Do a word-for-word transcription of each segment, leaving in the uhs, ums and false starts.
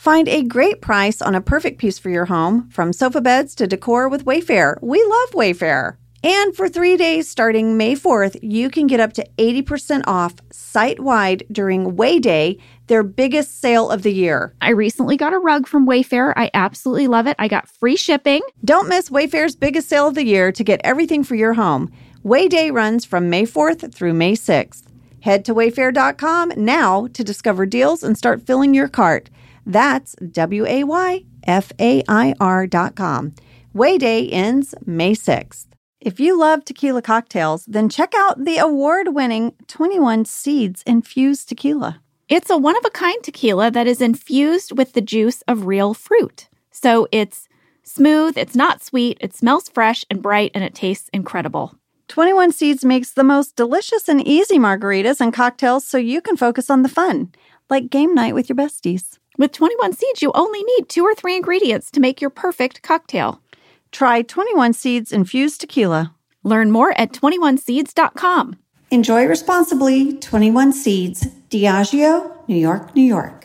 Find a great price on a perfect piece for your home, from sofa beds to decor with Wayfair. We love Wayfair. And for three days starting May fourth, you can get up to eighty percent off site-wide during Way Day, their biggest sale of the year. I recently got a rug from Wayfair. I absolutely love it. I got free shipping. Don't miss Wayfair's biggest sale of the year to get everything for your home. Way Day runs from May fourth through May sixth. Head to wayfair dot com now to discover deals and start filling your cart. That's W A Y F A I R dot com. Way Day ends May sixth. If you love tequila cocktails, then check out the award-winning twenty-one Seeds Infused Tequila. It's a one-of-a-kind tequila that is infused with the juice of real fruit. So it's smooth, it's not sweet, it smells fresh and bright, and it tastes incredible. twenty-one Seeds makes the most delicious and easy margaritas and cocktails so you can focus on the fun, like game night with your besties. With twenty-one Seeds, you only need two or three ingredients to make your perfect cocktail. Try twenty-one Seeds Infused Tequila. Learn more at twenty-one seeds dot com. Enjoy responsibly. twenty-one Seeds, Diageo, New York, New York.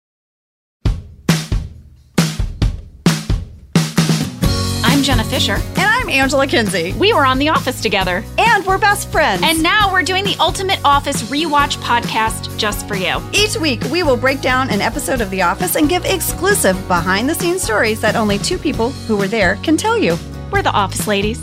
I'm Jenna Fisher. And I'm Angela Kinsey. We were on The Office together. And we're best friends. And now we're doing the Ultimate Office Rewatch podcast just for you. Each week, we will break down an episode of The Office and give exclusive behind-the-scenes stories that only two people who were there can tell you. We're the Office ladies.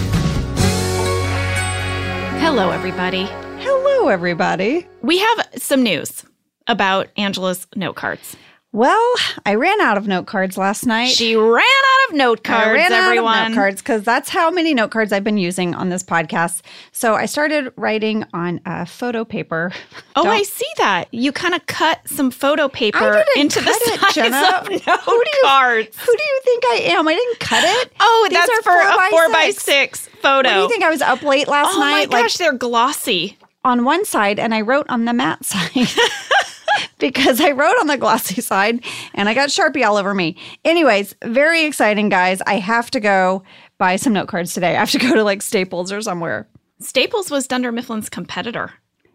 Hello, everybody. Hello, everybody. We have some news about Angela's note cards. Well, I ran out of note cards last night. She ran out of note cards, I ran everyone. out of note cards because that's how many note cards I've been using on this podcast. So I started writing on uh, photo paper. Oh, Don't, I see that. You kind of cut some photo paper I didn't into cut the it, size Jenna. of note who do you, cards. Who do you think I am? I didn't cut it. Oh, These that's are for four a by four by six. six photo. What do you think? I was up late last oh night? Oh my gosh, like, they're glossy. On one side, and I wrote on the matte side. Because I wrote on the glossy side and I got Sharpie all over me. Anyways, very exciting, guys. I have to go buy some note cards today. I have to go to like Staples or somewhere. Staples was Dunder Mifflin's competitor.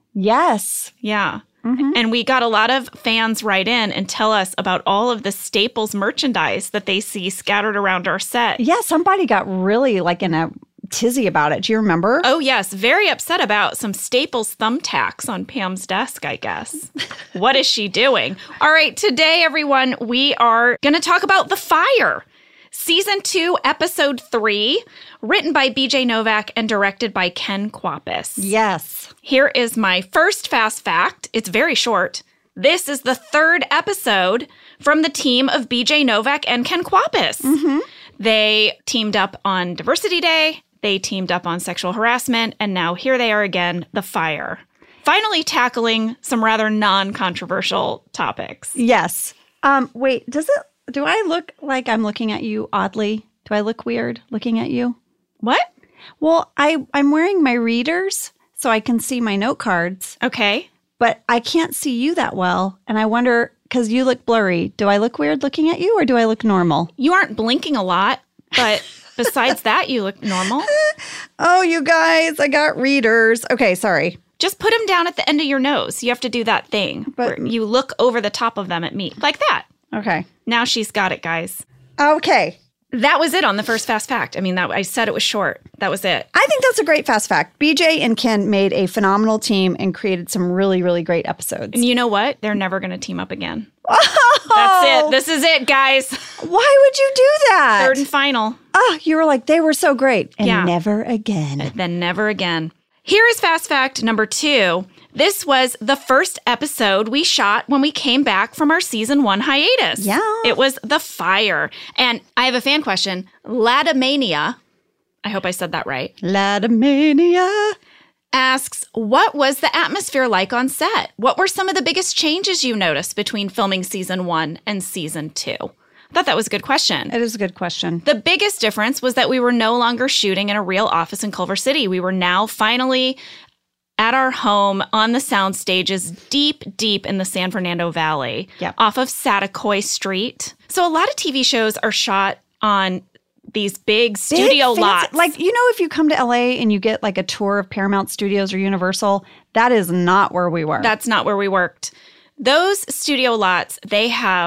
Yes. Yeah. Mm-hmm. And we got a lot of fans write in and tell us about all of the Staples merchandise that they see scattered around our set. Yeah, somebody got really like in a tizzy about it. Do you remember? Oh, yes. Very upset about some Staples thumbtacks on Pam's desk, I guess. What is she doing? All right. Today, everyone, we are going to talk about The Fire. Season two, episode three, written by B J Novak and directed by Ken Kwapis. Yes. Here is my first fast fact. It's very short. This is the third episode from the team of B J Novak and Ken Kwapis. Mm-hmm. They teamed up on Diversity Day. They teamed up on sexual harassment, and now here they are again, The Fire. Finally tackling some rather non-controversial topics. Yes. Um, wait, does it, do I look like I'm looking at you oddly? Do I look weird looking at you? What? Well, I, I'm wearing my readers so I can see my note cards. Okay. But I can't see you that well, and I wonder, because you look blurry, do I look weird looking at you, or do I look normal? You aren't blinking a lot, but... Besides that, you look normal. Oh, you guys, I got readers. Okay, sorry. Just put them down at the end of your nose. You have to do that thing but, where you look over the top of them at me. Like that. Okay. Now she's got it, guys. Okay. That was it on the first fast fact. I mean, that I said it was short. That was it. I think that's a great fast fact. B J and Ken made a phenomenal team and created some really, really great episodes. And you know what? They're never going to team up again. Oh! That's it. This is it, guys. Why would you do that? Third and final. Oh, you were like, they were so great. And yeah. never again. And then never again. Here is fast fact number two. This was the first episode we shot when we came back from our season one hiatus. Yeah. It was The Fire. And I have a fan question. Ladomania, I hope I said that right. Ladomania asks, what was the atmosphere like on set? What were some of the biggest changes you noticed between filming season one and season two? I thought that was a good question. It is a good question. The biggest difference was that we were no longer shooting in a real office in Culver City. We were now finally at our home on the sound stages deep, deep in the San Fernando Valley, yep. off of Saticoy Street. So a lot of T V shows are shot on these big studio big, lots. Fancy, like, you know, if you come to L A and you get like a tour of Paramount Studios or Universal, that is not where we were. That's not where we worked. Those studio lots, they have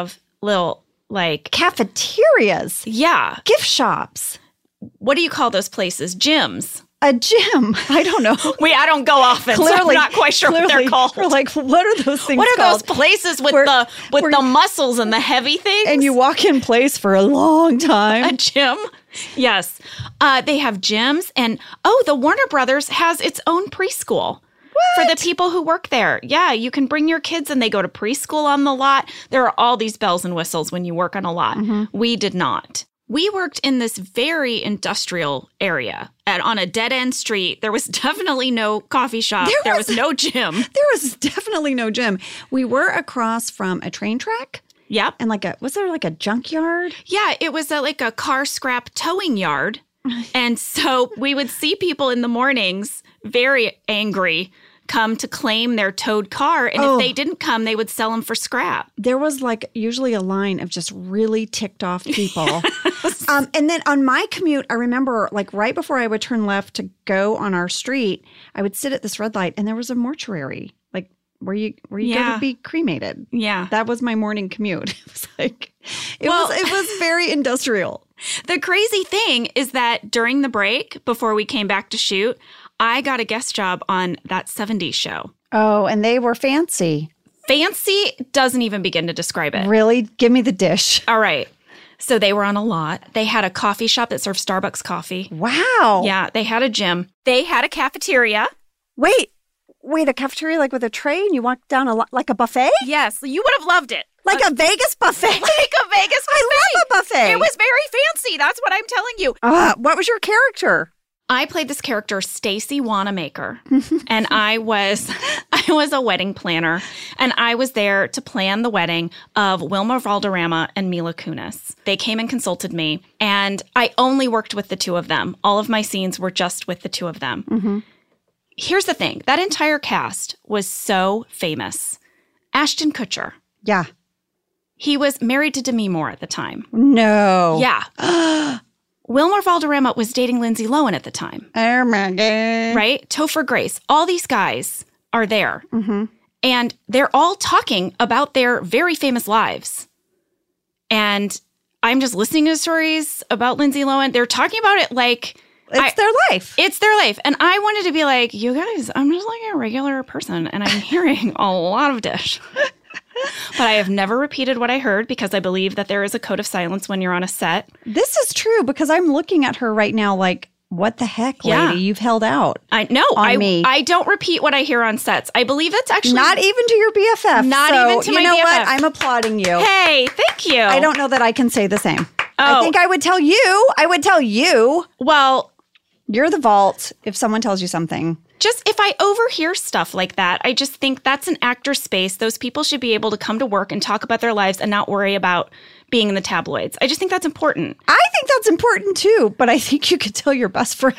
little, like, Cafeterias, yeah. gift shops, What do you call those places? Gyms. a gym. I don't know. Wait, I don't go often, so I'm not quite sure what they're called. We're like, what are those things What are called? those places with Where- the with where- the muscles and the heavy things? And you walk in place for a long a time. gym? Yes. Uh, they have gyms. And, oh, the Warner Brothers has its own preschool. For the people who work there. Yeah, you can bring your kids and they go to preschool on the lot. There are all these bells and whistles when you work on a lot. Mm-hmm. We did not. We worked in this very industrial area and on a dead-end street. There was definitely no coffee shop. There, There was, was- no gym. There was definitely no gym. We were across from a train track Yep. and like a, was there like a junkyard? Yeah, it was a, like a car scrap towing yard. And so we would see people in the mornings very angry come to claim their towed car. And Oh. if they didn't come, they would sell them for scrap. There was like usually a line of just really ticked off people. um, and then on my commute, I remember like right before I would turn left to go on our street, I would sit at this red light and there was a mortuary, like where you where you go Yeah. to be cremated. Yeah. That was my morning commute. It was like it Well- was it was very industrial. The crazy thing is that during the break, before we came back to shoot, I got a guest job on that seventies show. Oh, and they were fancy. Fancy doesn't even begin to describe it. Really? Give me the dish. All right. So they were on a lot. They had a coffee shop that served Starbucks coffee. Wow. Yeah, they had a gym. They had a cafeteria. Wait. Wait, a cafeteria like with a tray and you walk down a lo- like a buffet? Yes, you would have loved it. Like a Vegas buffet? Like a Vegas buffet. I love a buffet. It was very fancy. That's what I'm telling you. Uh, what was your character? I played this character, Stacy Wanamaker, and I was I was a wedding planner, and I was there to plan the wedding of Wilmer Valderrama and Mila Kunis. They came and consulted me, and I only worked with the two of them. All of my scenes were just with the two of them. Mm-hmm. Here's the thing. That entire cast was so famous. Ashton Kutcher. Yeah. He was married to Demi Moore at the time. No. Yeah. Wilmer Valderrama was dating Lindsay Lohan at the time. Oh my God. Right? Topher Grace. All these guys are there. Mm-hmm. And they're all talking about their very famous lives. And I'm just listening to stories about Lindsay Lohan. They're talking about it like It's I- their life. it's their life. And I wanted to be like, you guys, I'm just like a regular person and I'm hearing a lot of dish. But I have never repeated what I heard because I believe that there is a code of silence when you're on a set. This is true because I'm looking at her right now like, what the heck, lady? Yeah. You've held out. I no, On I me. I don't repeat what I hear on sets. I believe that's actually Not even to your B F F. Not So, even to you my know B F F. what? I'm applauding you. Hey, thank you. I don't know that I can say the same. I Oh. think I would tell you. I would tell you. Well, You're the vault if someone tells you something. just if I overhear stuff like that, I just think that's an actor space. Those people should be able to come to work and talk about their lives and not worry about being in the tabloids. I just think that's important. I think that's important too, but I think you could tell your best friend.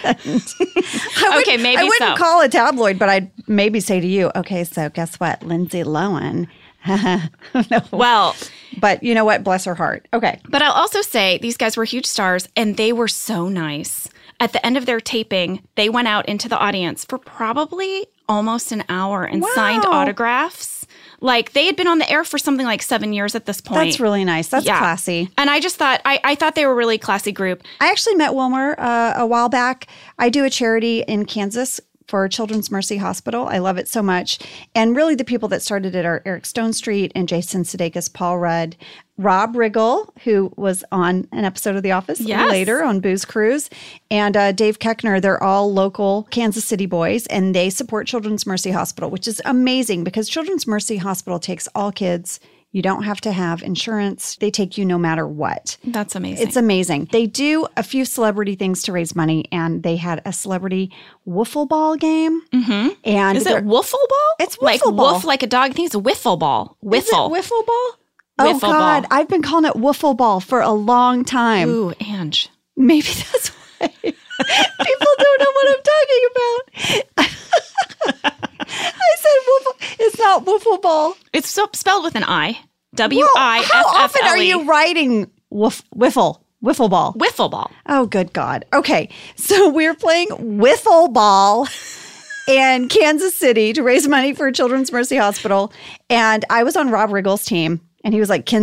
I Okay, maybe I wouldn't so. call a tabloid, but I'd maybe say to you, okay, so guess what? Lindsay Lohan. No. Well, But you know what? Bless her heart. Okay. but I'll also say these guys were huge stars and they were so nice. At the end of their taping, they went out into the audience for probably almost an hour and Wow. signed autographs. Like they had been on the air for something like seven years at this point. That's really nice. That's Yeah. classy. And I just thought, I, I thought they were a really classy group. I actually met Wilmer uh, a while back. I do a charity in Kansas for Children's Mercy Hospital. I love it so much. And really the people that started it are Eric Stone Street and Jason Sudeikis, Paul Rudd, Rob Riggle, who was on an episode of The Office Yes. later on Booze Cruise, and uh, Dave Keckner. They're all local Kansas City boys, and they support Children's Mercy Hospital, which is amazing because Children's Mercy Hospital takes all kids. You don't have to have insurance. They take you no matter what. That's amazing. It's amazing. They do a few celebrity things to raise money, and they had a celebrity wiffle ball game. Mm-hmm. And Is they're- it wiffle ball? It's like wiffle ball. Woof like a dog. I think it's a wiffle ball. Is it Wiffle. wiffle ball? Oh Wiffle God, ball. I've been calling it wiffle ball for a long time. Ooh, Ange. Maybe that's why people don't know what I'm talking about. I said wiffle. It's not wiffle ball. It's so, spelled with an I. W Whoa, I F F how L E. often are you writing wiff, wiffle wiffle ball? Wiffle ball. Oh, good God. Okay. So we're playing wiffle ball in Kansas City to raise money for Children's Mercy Hospital. And I was on Rob Riggle's team. And he was like, Kinsey,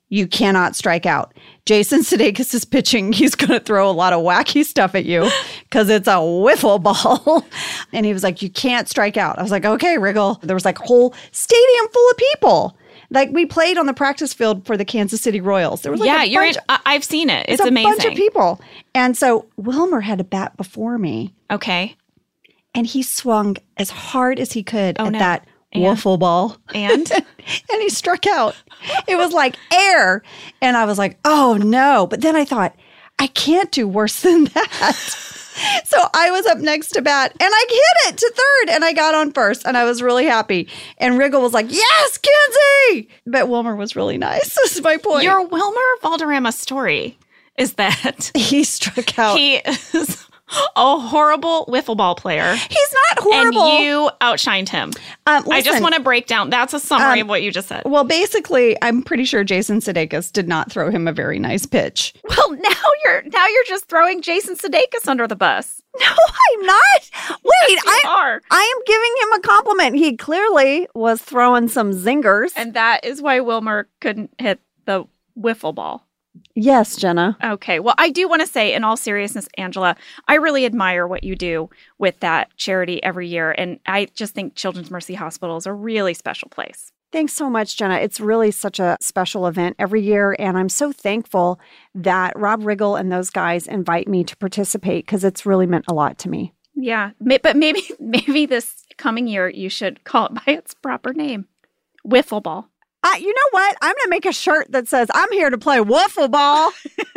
you cannot strike out. Jason Sudeikis is pitching. He's going to throw a lot of wacky stuff at you because it's a wiffle ball. And he was like, you can't strike out. I was like, okay, Riggle. There was like a whole stadium full of people. Like we played on the practice field for the Kansas City Royals. There was like yeah, a you're. bunch, In, I- I've seen it. It's a amazing. bunch of people. And so Wilmer had a bat before me. Okay. And he swung as hard as he could Oh, at no. that And? wiffle ball. And? And he struck out. It was like air. And I was like, oh no. But then I thought, I can't do worse than that. So I was up next to bat and I hit it to third and I got on first and I was really happy. And Riggle was like, yes, Kenzie. But Wilmer was really nice. This is my point. Your Wilmer Valderrama story is that he struck out. he is a horrible wiffle ball player. He's not horrible. And you outshined him. Um, I just listen, want to break down. That's a summary Um, of what you just said. Well, basically, I'm pretty sure Jason Sudeikis did not throw him a very nice pitch. Well, now you're now you're just throwing Jason Sudeikis under the bus. No, I'm not. Wait, You I are. I am giving him a compliment. He clearly was throwing some zingers. And that is why Wilmer couldn't hit the wiffle ball. Yes, Jenna. Okay. Well, I do want to say, in all seriousness, Angela, I really admire what you do with that charity every year. And I just think Children's Mercy Hospital is a really special place. Thanks so much, Jenna. It's really such a special event every year. And I'm so thankful that Rob Riggle and those guys invite me to participate because it's really meant a lot to me. Yeah. May- But maybe, maybe this coming year, you should call it by its proper name. Wiffle ball. Uh, you know what? I'm going to make a shirt that says, I'm here to play wiffle ball.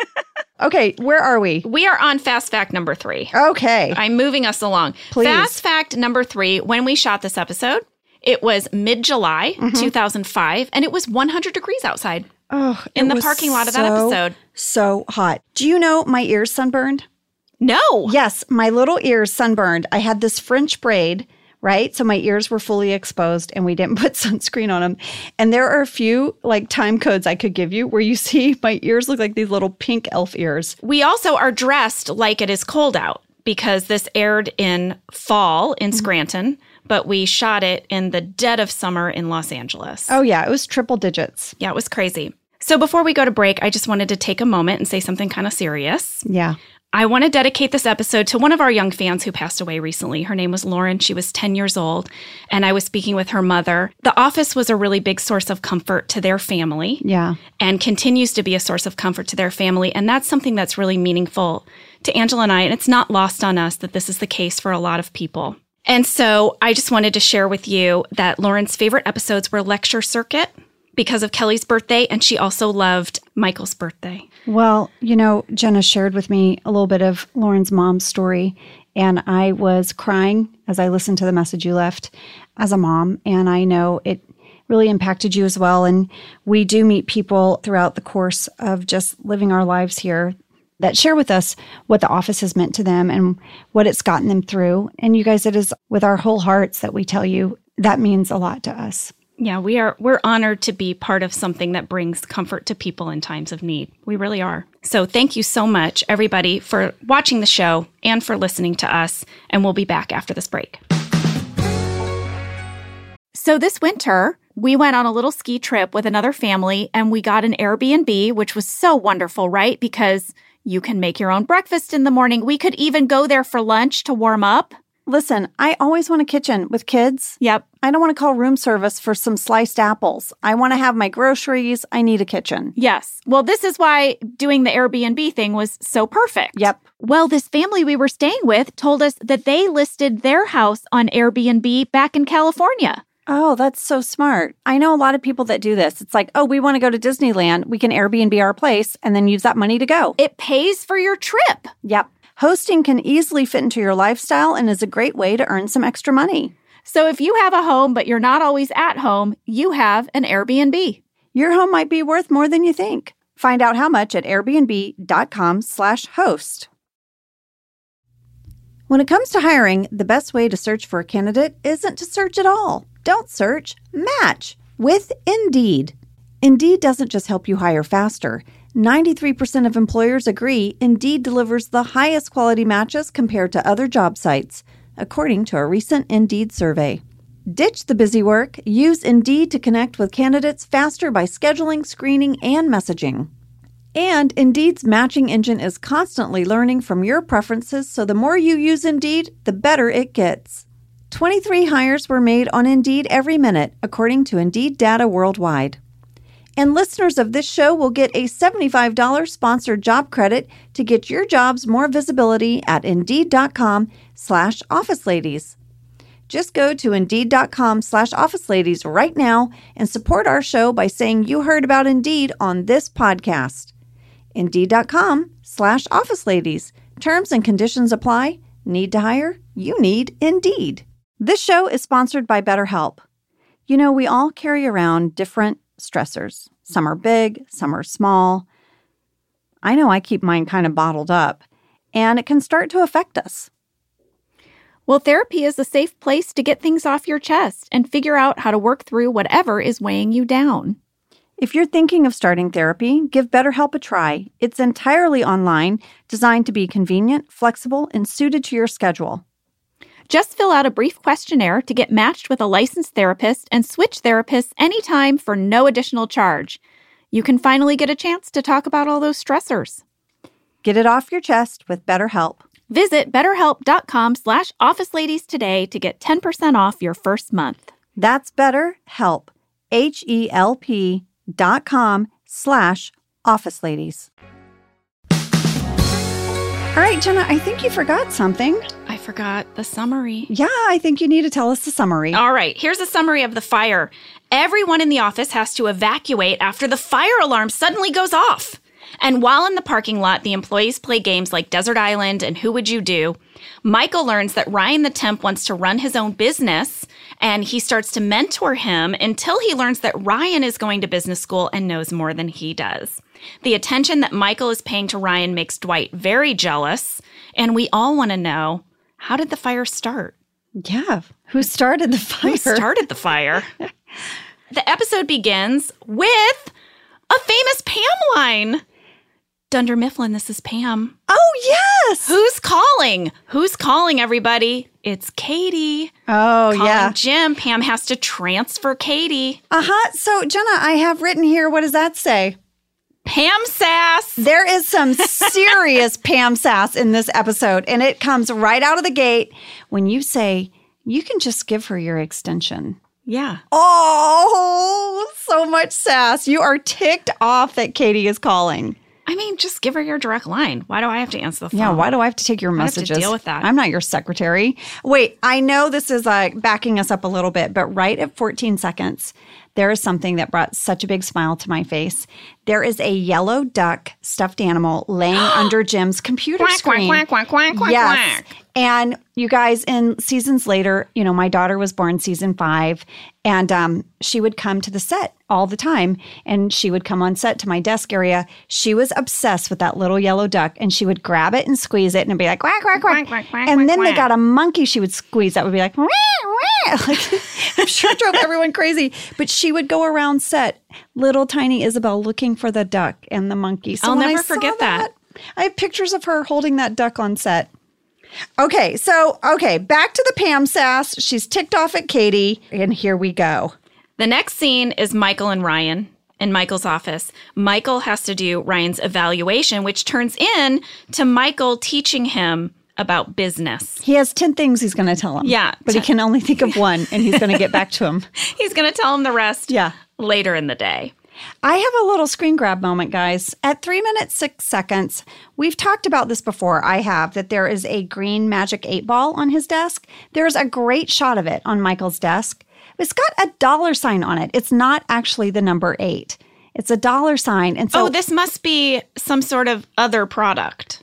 Okay, where are we? We are on fast fact number three. Okay. I'm moving us along. Please. Fast fact number three, when we shot this episode, it was mid-July, Mm-hmm. two thousand five, and it was one hundred degrees outside Oh, in it the was parking lot of that so, episode. So hot. Do you know my ears sunburned? No. Yes, my little ears sunburned. I had this French braid, right? So my ears were fully exposed and we didn't put sunscreen on them. And there are a few like time codes I could give you where you see my ears look like these little pink elf ears. We also are dressed like it is cold out because this aired in fall in Scranton, but we shot it in the dead of summer in Los Angeles. Oh yeah, it was triple digits. Yeah, it was crazy. So before we go to break, I just wanted to take a moment and say something kind of serious. Yeah. I want to dedicate this episode to one of our young fans who passed away recently. Her name was Lauren. She was ten years old, and I was speaking with her mother. The office was a really big source of comfort to their family. Yeah. And continues to be a source of comfort to their family. And that's something that's really meaningful to Angela and I. And it's not lost on us that this is the case for a lot of people. And so I just wanted to share with you that Lauren's favorite episodes were Lecture Circuit because of Kelly's birthday. And she also loved Michael's birthday. Well, you know, Jenna shared with me a little bit of Lauren's mom's story, and I was crying as I listened to the message you left as a mom, and I know it really impacted you as well. And we do meet people throughout the course of just living our lives here that share with us what the office has meant to them and what it's gotten them through. And you guys, it is with our whole hearts that we tell you that means a lot to us. Yeah, we are we're honored to be part of something that brings comfort to people in times of need. We really are. So thank you so much, everybody, for watching the show and for listening to us. And we'll be back after this break. So this winter, we went on a little ski trip with another family and we got an Airbnb, which was so wonderful, right? Because you can make your own breakfast in the morning. We could even go there for lunch to warm up. Listen, I always want a kitchen with kids. Yep. I don't want to call room service for some sliced apples. I want to have my groceries. I need a kitchen. Yes. Well, this is why doing the Airbnb thing was so perfect. Yep. Well, this family we were staying with told us that they listed their house on Airbnb back in California. Oh, that's so smart. I know a lot of people that do this. It's like, oh, we want to go to Disneyland. We can Airbnb our place and then use that money to go. It pays for your trip. Yep. Hosting can easily fit into your lifestyle and is a great way to earn some extra money. So if you have a home, but you're not always at home, you have an Airbnb. Your home might be worth more than you think. Find out how much at airbnb.com slash host. When it comes to hiring, the best way to search for a candidate isn't to search at all. Don't search, match with Indeed. Indeed doesn't just help you hire faster. ninety-three percent of employers agree Indeed delivers the highest quality matches compared to other job sites, according to a recent Indeed survey. Ditch the busy work. Use Indeed to connect with candidates faster by scheduling, screening, and messaging. And Indeed's matching engine is constantly learning from your preferences, so the more you use Indeed, the better it gets. twenty-three hires were made on Indeed every minute, according to Indeed data worldwide. And listeners of this show will get a seventy-five dollars sponsored job credit to get your jobs more visibility at Indeed.com slash Office Ladies. Just go to Indeed.com slash Office Ladies right now and support our show by saying you heard about Indeed on this podcast. Indeed.com slash Office Ladies. Terms and conditions apply. Need to hire? You need Indeed. This show is sponsored by BetterHelp. You know, we all carry around different stressors. Some are big, some are small. I know I keep mine kind of bottled up, and it can start to affect us. Well, therapy is a safe place to get things off your chest and figure out how to work through whatever is weighing you down. If you're thinking of starting therapy, give BetterHelp a try. It's entirely online, designed to be convenient, flexible, and suited to your schedule. Just fill out a brief questionnaire to get matched with a licensed therapist and switch therapists anytime for no additional charge. You can finally get a chance to talk about all those stressors. Get it off your chest with BetterHelp. Visit betterhelp.com slash office ladies today to get ten percent off your first month. That's BetterHelp, H-E-L-P dot com slash office ladies. All right, Jenna, I think you forgot something. I forgot the summary. Yeah, I think you need to tell us the summary. All right, here's a summary of the fire. Everyone in the office has to evacuate after the fire alarm suddenly goes off. And while in the parking lot, the employees play games like Desert Island and Who Would You Do? Michael learns that Ryan the temp wants to run his own business, and he starts to mentor him until he learns that Ryan is going to business school and knows more than he does. The attention that Michael is paying to Ryan makes Dwight very jealous, and we all want to know, how did the fire start? Yeah, who started the fire? Who started the fire? The episode begins with a famous Pam line. Dunder Mifflin, this is Pam. Oh, yes! Who's calling? Who's calling, everybody? It's Katie. Oh, calling yeah. Jim. Pam has to transfer Katie. Uh-huh. So, Jenna, I have written here, what does that say? Pam sass. There is some serious Pam sass in this episode, and it comes right out of the gate when you say, you can just give her your extension. Yeah. Oh, so much sass. You are ticked off that Katie is calling. I mean, just give her your direct line. Why do I have to answer the phone? Yeah, why do I have to take your I messages? have to deal with that. I'm not your secretary. Wait, I know this is like backing us up a little bit, but right at fourteen seconds, there is something that brought such a big smile to my face. There is a yellow duck stuffed animal laying under Jim's computer quack, screen. Quack, quack, quack, quack, yes. quack. And you guys, in seasons later, you know, my daughter was born season five, and um, she would come to the set all the time, and she would come on set to my desk area. She was obsessed with that little yellow duck, and she would grab it and squeeze it and be like, quack, quack, quack. Quack, quack, quack, and quack, then quack. they got a monkey she would squeeze that would be like, wah, wah. Like, I'm sure it drove everyone crazy. But she would go around set, little tiny Isabel looking for the duck and the monkey. So I'll when never I saw forget that. I have pictures of her holding that duck on set. Okay, so, okay, back to the Pam sass. She's ticked off at Katie, and here we go. The next scene is Michael and Ryan in Michael's office. Michael has to do Ryan's evaluation, which turns in to Michael teaching him about business. He has ten things he's going to tell him. Yeah. But he can only think of one, and he's going to get back to him. He's going to tell him the rest Yeah. later in the day. I have a little screen grab moment, guys. At three minutes, six seconds, we've talked about this before. I have, that there is a green magic eight ball on his desk. There's a great shot of it on Michael's desk. It's got a dollar sign on it. It's not actually the number eight. It's a dollar sign. And so, oh, this must be some sort of other product.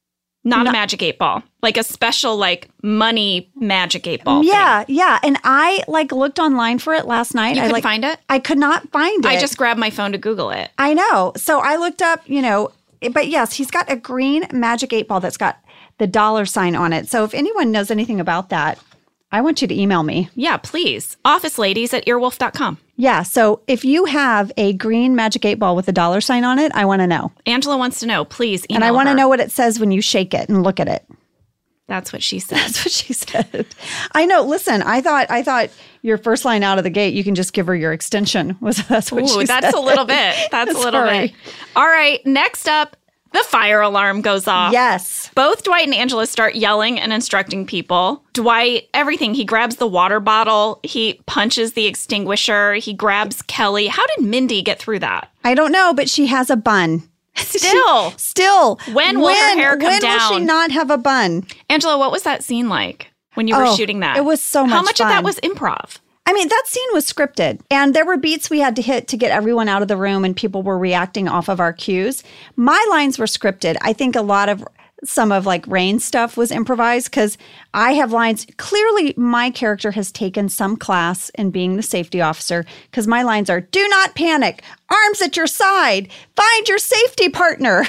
Not No. a magic eight ball. Like a special, like, money magic eight ball yeah, thing. yeah. And I like looked online for it last night. You I could like find it? I could not find it. I just grabbed my phone to Google it. I know. So I looked up, you know, but yes, he's got a green magic eight ball that's got the dollar sign on it. So if anyone knows anything about that, I want you to email me. Yeah, please. Office ladies at earwolf dot com. Yeah. So if you have a green magic eight ball with a dollar sign on it, I want to know. Angela wants to know. Please email And I want to her. know what it says when you shake it and look at it. That's what she said. That's what she said. I know. Listen, I thought I thought your first line out of the gate, you can just give her your extension. Was that's what Ooh, she that's said. a little bit. That's a little Sorry. bit. All right. Next up, the fire alarm goes off. Yes. Both Dwight and Angela start yelling and instructing people. Dwight, everything. He grabs the water bottle. He punches the extinguisher. He grabs Kelly. How did Mindy get through that? I don't know, but she has a bun. Still. She, still. When will her hair come when down? When will she not have a bun? Angela, what was that scene like when you were Oh, shooting that? it was so How much much of fun. that was improv? I mean, that scene was scripted, and there were beats we had to hit to get everyone out of the room, and people were reacting off of our cues. My lines were scripted. I think a lot of some of like Rain's stuff was improvised because I have lines. Clearly, my character has taken some class in being the safety officer because my lines are, do not panic, arms at your side, find your safety partner.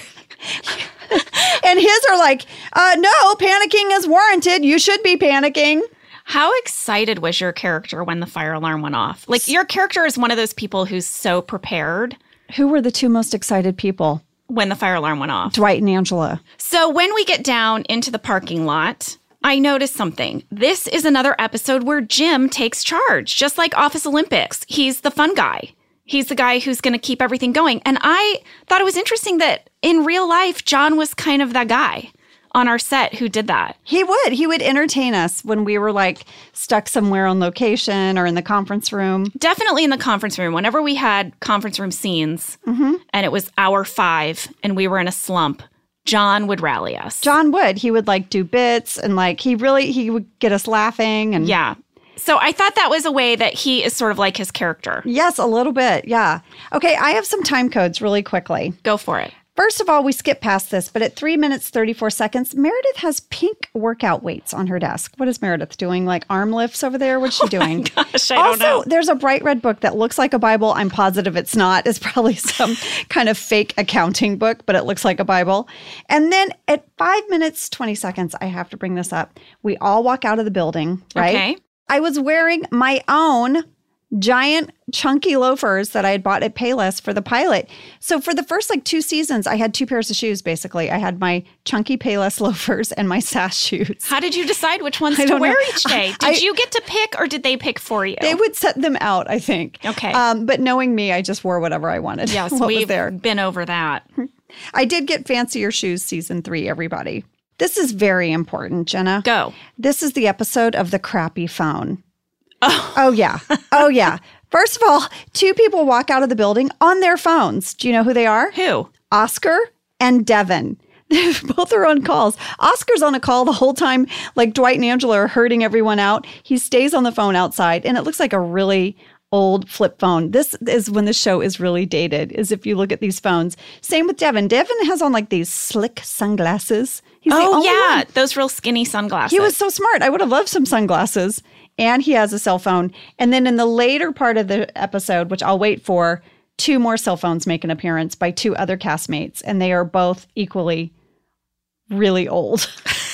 And his are like, uh, no, panicking is warranted. You should be panicking. How excited was your character when the fire alarm went off? Like, your character is one of those people who's so prepared. Who were the two most excited people? When the fire alarm went off. Dwight and Angela. So when we get down into the parking lot, I noticed something. This is another episode where Jim takes charge, just like Office Olympics. He's the fun guy. He's the guy who's going to keep everything going. And I thought it was interesting that in real life, John was kind of that guy on our set who did that. He would. He would entertain us when we were like stuck somewhere on location or in the conference room. Definitely in the conference room. Whenever we had conference room scenes mm-hmm. and it was hour five and we were in a slump, John would rally us. John would. He would like do bits and like he really, he would get us laughing. And yeah. So I thought that was a way that he is sort of like his character. Yes, a little bit. Yeah. Okay. I have some time codes really quickly. Go for it. First of all, we skip past this, but at three minutes, thirty-four seconds, Meredith has pink workout weights on her desk. What is Meredith doing? Like arm lifts over there? What's she doing? Oh my gosh, I also, don't know. There's a bright red book that looks like a Bible. I'm positive it's not. It's probably some kind of fake accounting book, but it looks like a Bible. And then at five minutes, twenty seconds, I have to bring this up. We all walk out of the building, right? Okay. I was wearing my own giant chunky loafers that I had bought at Payless for the pilot. So for the first like two seasons, I had two pairs of shoes, basically. I had my chunky Payless loafers and my Sass shoes. How did you decide which ones I to don't wear know. each day? Did I- you get to pick or did they pick for you? They would set them out, I think. Okay. Um, but knowing me, I just wore whatever I wanted. Yes, what was we've there. been over that. I did get fancier shoes season three, everybody. This is very important, Jenna. Go. This is the episode of the crappy phone. Oh, oh yeah. Oh, yeah. First of all, two people walk out of the building on their phones. Do you know who they are? Who? Oscar and Devin. Both are on calls. Oscar's on a call the whole time, like Dwight and Angela are herding everyone out. He stays on the phone outside, and it looks like a really old flip phone. This is when the show is really dated, is if you look at these phones. Same with Devin. Devin has on like these slick sunglasses. He's the Oh, only yeah. one. Those real skinny sunglasses. He was so smart. I would have loved some sunglasses. And he has a cell phone. And then in the later part of the episode, which I'll wait for, two more cell phones make an appearance by two other castmates. And they are both equally really old.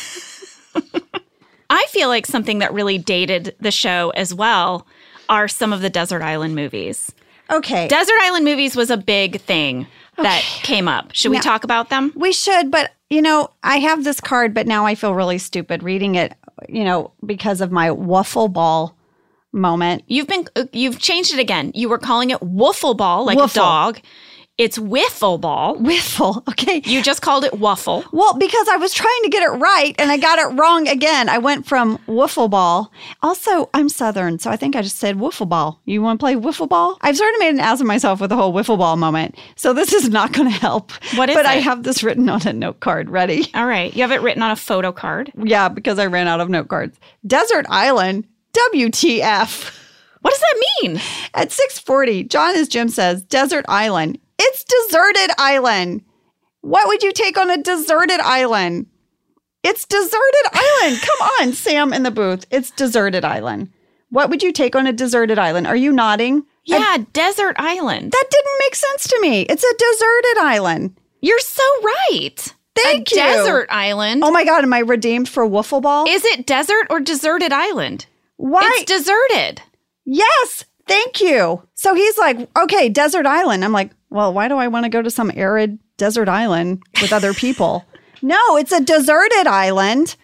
I feel like something that really dated the show as well are some of the Desert Island movies. Okay. Desert Island movies was a big thing that came up. Should we Now- talk about them? We should, but, you know, I have this card, but now I feel really stupid reading it, you know, because of my waffle ball moment. You've been uh, you've changed it again. You were calling it Woofle Ball, like Woofle. a dog. It's Wiffle Ball. Wiffle. Okay. You just called it Waffle. Well, because I was trying to get it right and I got it wrong again. I went from wiffle ball. Also, I'm Southern, so I think I just said wiffle ball. You want to play wiffle ball? I've sort of made an ass of myself with the whole wiffle ball moment. So this is not going to help. What is But I it? have this written on a note card. Ready? All right. You have it written on a photo card. Yeah, because I ran out of note cards. Desert Island, W T F. What does that mean? At six forty, John, as Jim says, Desert Island. It's deserted island. What would you take on a deserted island? It's deserted island. Come on, Sam in the booth. It's deserted island. What would you take on a deserted island? Are you nodding? Yeah, I- Desert Island. that didn't make sense to me. It's a deserted island. You're so right. Thank a you. Desert Island. Oh my God, am I redeemed for wiffle ball? Is it desert or deserted island? Why? It's deserted. Yes, thank you. So he's like, okay, desert island. I'm like, well, why do I want to go to some arid desert island with other people? No, it's a deserted island.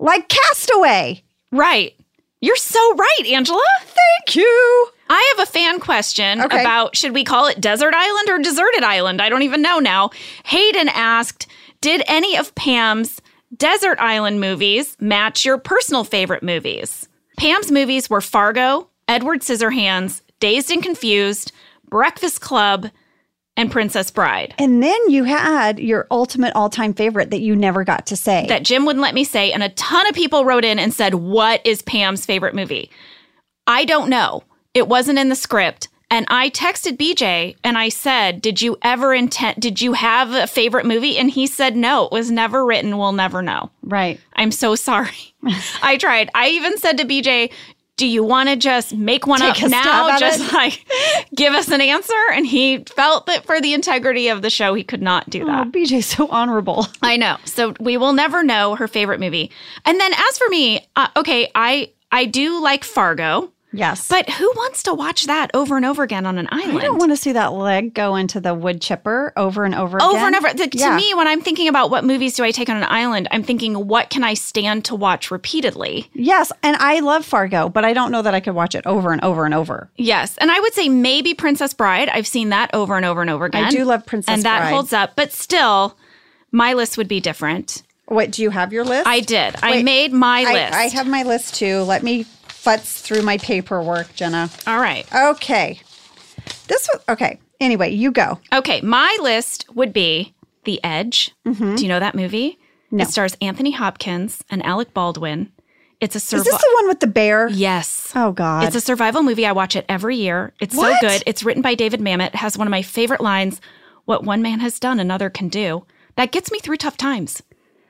Like Castaway. Right. You're so right, Angela. Thank you. I have a fan question Okay. about, should we call it Desert Island or Deserted Island? I don't even know now. Hayden asked, did any of Pam's Desert Island movies match your personal favorite movies? Pam's movies were Fargo, Edward Scissorhands, Dazed and Confused, Breakfast Club, and Princess Bride. And then you had your ultimate all-time favorite that you never got to say. That Jim wouldn't let me say, and a ton of people wrote in and said, what is Pam's favorite movie? I don't know. It wasn't in the script. And I texted B J and I said, did you ever intend, did you have a favorite movie? And he said, no, it was never written. We'll never know. Right. I'm so sorry. I tried. I even said to B J, do you want to just make one Take up a now? stab at Just it? like give us an answer. And he felt that for the integrity of the show, he could not do that. Oh, B J's so honorable. I know. So we will never know her favorite movie. And then as for me, uh, okay, I I do like Fargo, Yes. but who wants to watch that over and over again on an island? I don't want to see that leg go into the wood chipper over and over again. over and over. The, Yeah. To me, when I'm thinking about what movies do I take on an island, I'm thinking, what can I stand to watch repeatedly? Yes, and I love Fargo, but I don't know that I could watch it over and over and over. Yes. And I would say maybe Princess Bride. I've seen that over and over and over again. I do love Princess And that Bride. holds up. But still, my list would be different. Wait, do you have your list? I did. I Wait, made my I, list. I have my list too. Let me futz through my paperwork, Jenna. All right. Okay. This was, okay. Anyway, you go. Okay, my list would be The Edge. Do you know that movie? No. It stars Anthony Hopkins and Alec Baldwin. It's a Is survival. this the one with the bear? Yes. Oh, God. It's a survival movie. I watch it every year. It's What? so good. It's written by David Mamet. It has one of my favorite lines, what one man has done, another can do. That gets me through tough times.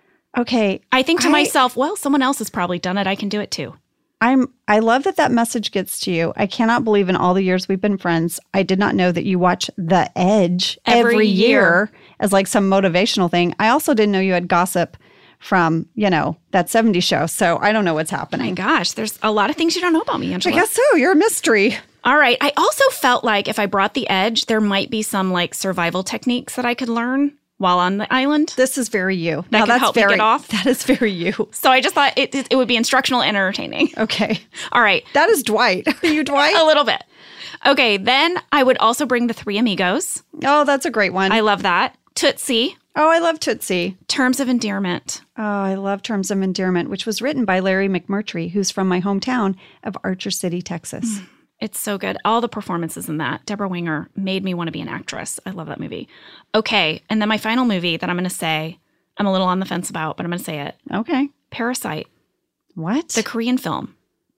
Okay. I think to I- myself, well, someone else has probably done it. I can do it too. I'm I love that that message gets to you. I cannot believe in all the years we've been friends, I did not know that you watch The Edge Every every, year. year as like some motivational thing. I also didn't know you had gossip from, you know, that seventies show. So I don't know what's My happening. gosh, there's a lot of things you don't know about me, I Angela. guess so. You're a mystery. All right. I also felt like if I brought The Edge, there might be some like survival techniques that I could learn while on the island. This is very you. That Now, could that's help me very, get off? That is very you. So I just thought it, it, it would be instructional and entertaining. Okay. All right. That is Dwight. Are you Dwight? A little bit. Okay. Then I would also bring The Three Amigos. Oh, that's a great one. I love that. Tootsie. oh, I love Tootsie. Terms of Endearment. Oh, I love Terms of Endearment, which was written by Larry McMurtry, who's from my hometown of Archer City, Texas. It's so good. All the performances in that. Deborah Winger made me want to be an actress. I love that movie. Okay. And then my final movie that I'm going to say, I'm a little on the fence about, but I'm going to say it. Okay. Parasite, What? the Korean film.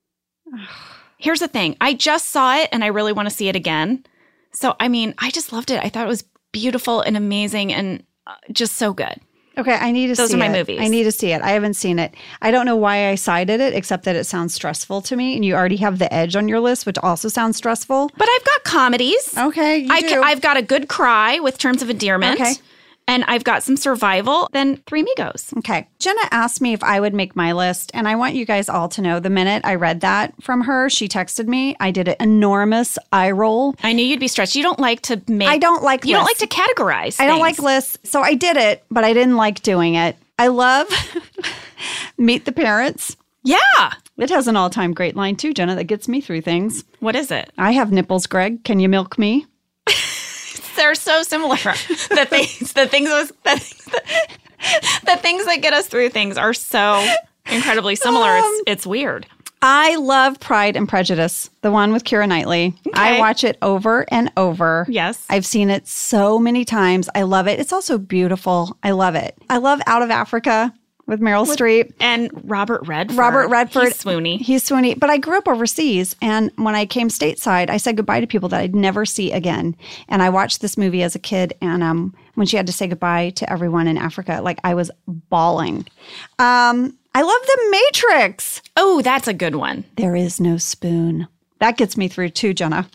Here's the thing. I just saw it and I really want to see it again. So, I mean, I just loved it. I thought it was beautiful and amazing and uh, just so good. Okay, I need to Those see are my it. movies. I need to see it. I haven't seen it. I don't know why I cited it, except that it sounds stressful to me. And you already have The Edge on your list, which also sounds stressful. But I've got comedies. Okay, you I do. ca- I've got a good cry with Terms of Endearment. Okay. And I've got some survival. Then Three Amigos. Okay. Jenna asked me if I would make my list, and I want you guys all to know the minute I read that from her, she texted me. I did an enormous eye roll. I knew you'd be stretched. You don't like to make. I don't like You don't like lists. to categorize. I don't like things. lists, so I did it, but I didn't like doing it. I love Meet the Parents. Yeah. It has an all-time great line too, Jenna, that gets me through things. What is it? I have nipples, Greg. Can you milk me? They're so similar. the things, the things, was, the, the, the things that get us through things are so incredibly similar. Um, it's, it's weird. I love Pride and Prejudice, the one with Keira Knightley. I Okay. watch it over and over. Yes. I've seen it so many times. I love it. It's also beautiful. I love it. I love Out of Africa with Meryl Streep. And Robert Redford. Robert Redford. He's swoony. He's swoony. But I grew up overseas. And when I came stateside, I said goodbye to people that I'd never see again. And I watched this movie as a kid. And um, when she had to say goodbye to everyone in Africa, like I was bawling. Um, I love The Matrix. Oh, that's a good one. There is no spoon. That gets me through too, Jenna.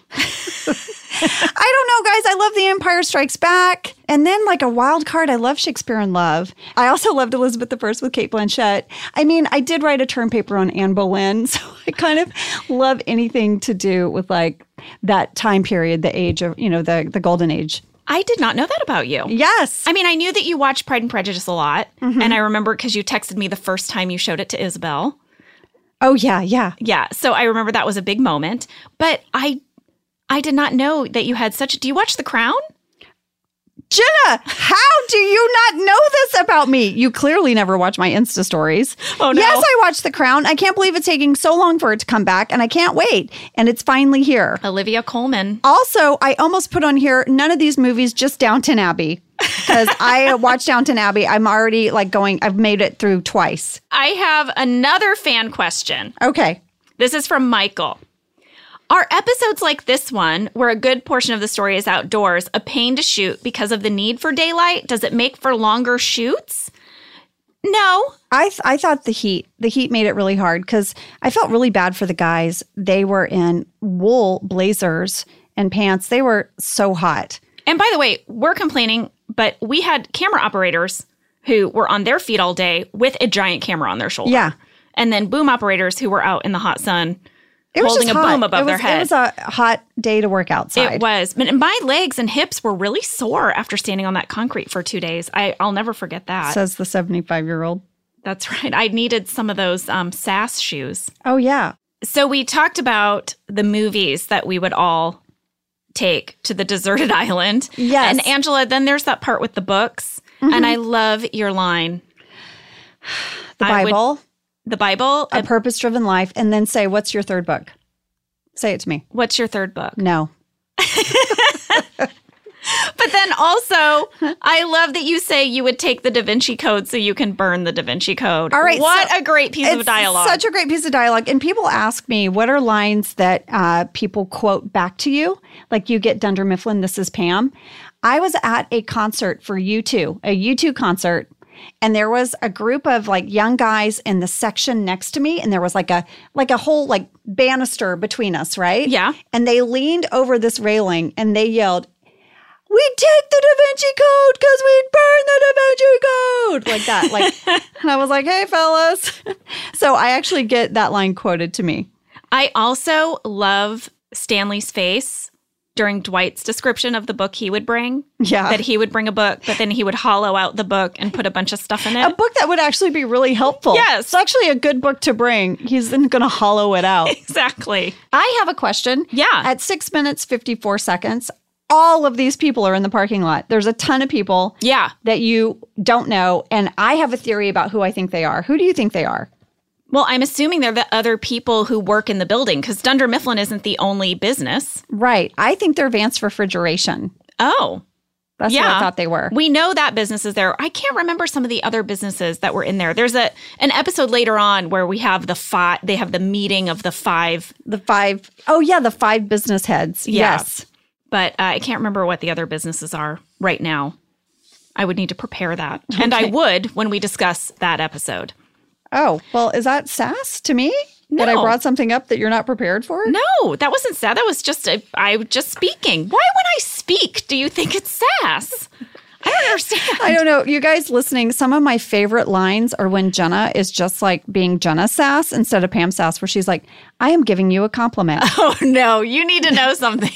I don't know, guys. I love The Empire Strikes Back. And then like a wild card, I love Shakespeare in Love. I also loved Elizabeth the First with Kate Blanchett. I mean, I did write a term paper on Anne Boleyn, so I kind of love anything to do with like that time period, the age of, you know, the, the golden age. I did not know that about you. Yes. I mean, I knew that you watched Pride and Prejudice a lot. Mm-hmm. And I remember because you texted me the first time you showed it to Isabel. Oh, yeah, yeah. Yeah. So I remember that was a big moment. But I I did not know that you had such... Do you watch The Crown? Jenna, how do you not know this about me? You clearly never watch my Insta stories. Oh, no. Yes, I watched The Crown. I can't believe it's taking so long for it to come back, and I can't wait. And it's finally here. Olivia Colman. Also, I almost put on here none of these movies, just Downton Abbey. Because I watched Downton Abbey. I'm already like going, I've made it through twice. I have another fan question. Okay. This is from Michael. Are episodes like this one, where a good portion of the story is outdoors, a pain to shoot because of the need for daylight? Does it make for longer shoots? No. I th- I thought the heat, the heat made it really hard because I felt really bad for the guys. They were in wool blazers and pants. They were so hot. And by the way, we're complaining, but we had camera operators who were on their feet all day with a giant camera on their shoulder. Yeah. And then boom operators who were out in the hot sun. It was holding just a hot. boom above it was, their head. It was a hot day to work outside. It was. And my legs and hips were really sore after standing on that concrete for two days. I, I'll never forget that. Says the seventy-five-year-old. That's right. I needed some of those um, S A S shoes. Oh, yeah. So we talked about the movies that we would all take to the deserted island. Yes. And Angela, then there's that part with the books. Mm-hmm. And I love your line. The I would- Bible, the Bible. A Purpose-Driven Life, and then say, what's your third book? Say it to me. What's your third book? No. But then also, I love that you say you would take the Da Vinci Code so you can burn the Da Vinci Code. All right. What so a great piece of it's dialogue. Such a great piece of dialogue. And people ask me, what are lines that uh, people quote back to you? Like you get Dunder Mifflin, this is Pam. I was at a concert for U two, a U two concert. And there was a group of like young guys in the section next to me. And there was like a like a whole like banister between us, right? Yeah. And they leaned over this railing and they yelled, "We take the Da Vinci Code because we burn the Da Vinci Code." Like that. Like, and I was like, hey, fellas. So I actually get that line quoted to me. I also love Stanley's face during Dwight's description of the book he would bring. Yeah. That he would bring a book, but then he would hollow out the book and put a bunch of stuff in it. A book that would actually be really helpful. Yes. It's actually a good book to bring. He's then going to hollow it out. Exactly. I have a question. Yeah. At six minutes, fifty-four seconds, all of these people are in the parking lot. There's a ton of people Yeah. that you don't know. And I have a theory about who I think they are. Who do you think they are? Well, I'm assuming they're the other people who work in the building because Dunder Mifflin isn't the only business. Right. I think they're Vance Refrigeration. Oh. That's Yeah. what I thought they were. We know that business is there. I can't remember some of the other businesses that were in there. There's a an episode later on where we have the five, they have the meeting of the five. The five, oh yeah, the five business heads. Yeah. Yes. But uh, I can't remember what the other businesses are right now. I would need to prepare that. And I Okay. would when we discuss that episode. Oh, well, is that sass to me? That I No. brought something up that you're not prepared for? No, that wasn't sad. That was just a, I was just speaking. Why when I speak do you think it's sass? I don't understand. I don't know. You guys listening, some of my favorite lines are when Jenna is just like being Jenna sass instead of Pam sass, where she's like, I am giving you a compliment. Oh, no. You need to know something.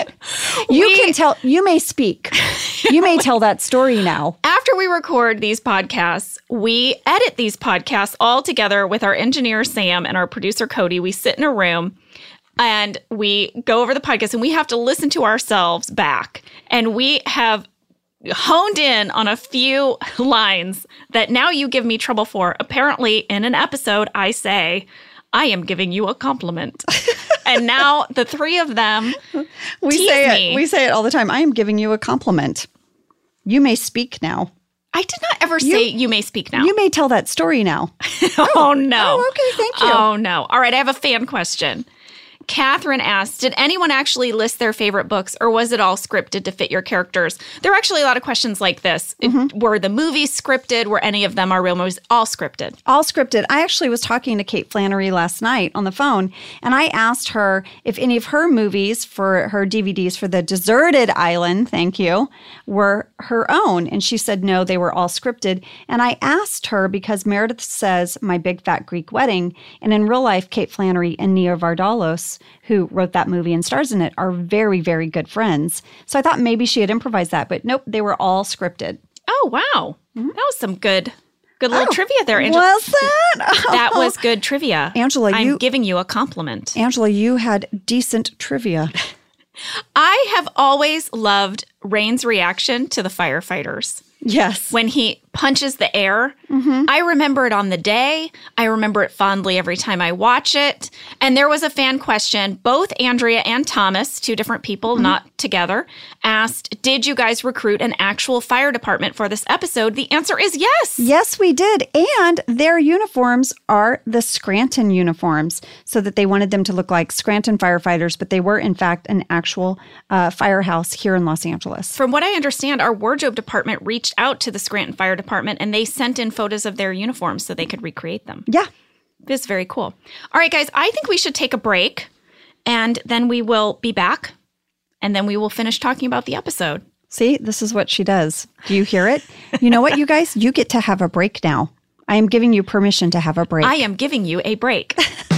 You We- can tell, you may speak. You may tell that story now. After we record these podcasts, we edit these podcasts all together with our engineer, Sam, and our producer, Cody. We sit in a room and we go over the podcast and we have to listen to ourselves back. And we have honed in on a few lines that now you give me trouble for. Apparently, in an episode, I say, I am giving you a compliment. And now the three of them We tease say me. it. We say it all the time. I am giving you a compliment. You may speak now. I did not ever say you may speak now. You may tell that story now. Oh, no. Oh, okay. Thank you. Oh, no. All right. I have a fan question. Catherine asked, did anyone actually list their favorite books or was it all scripted to fit your characters? There are actually a lot of questions like this. Mm-hmm. Were the movies scripted? Were any of them our real movies? All scripted. All scripted. I actually was talking to Kate Flannery last night on the phone, and I asked her if any of her movies for her D V Ds for the Deserted Island, thank you, were her own. And she said, no, they were all scripted. And I asked her because Meredith says My Big Fat Greek Wedding, and in real life, Kate Flannery and Nia Vardalos who wrote that movie and stars in it, are very, very good friends. So I thought maybe she had improvised that, but nope, they were all scripted. Oh, wow. Mm-hmm. That was some good, good little oh, trivia there, Angela. Was that? That was good trivia. Angela, I'm you, giving you a compliment. Angela, you had decent trivia. I have always loved Rain's reaction to the firefighters. Yes. When he punches the air. Mm-hmm. I remember it on the day. I remember it fondly every time I watch it. And there was a fan question. Both Andrea and Thomas, two different people, mm-hmm. not together, asked, did you guys recruit an actual fire department for this episode? The answer is yes. Yes, we did. And their uniforms are the Scranton uniforms, so that they wanted them to look like Scranton firefighters, but they were, in fact, an actual uh, firehouse here in Los Angeles. From what I understand, our wardrobe department reached out to the Scranton Fire Department and they sent in photos of their uniforms so they could recreate them. Yeah. This is very cool. All right, guys, I think we should take a break and then we will be back and then we will finish talking about the episode. See, this is what she does. Do you hear it? You know what, you guys? You get to have a break now. I am giving you permission to have a break. I am giving you a break.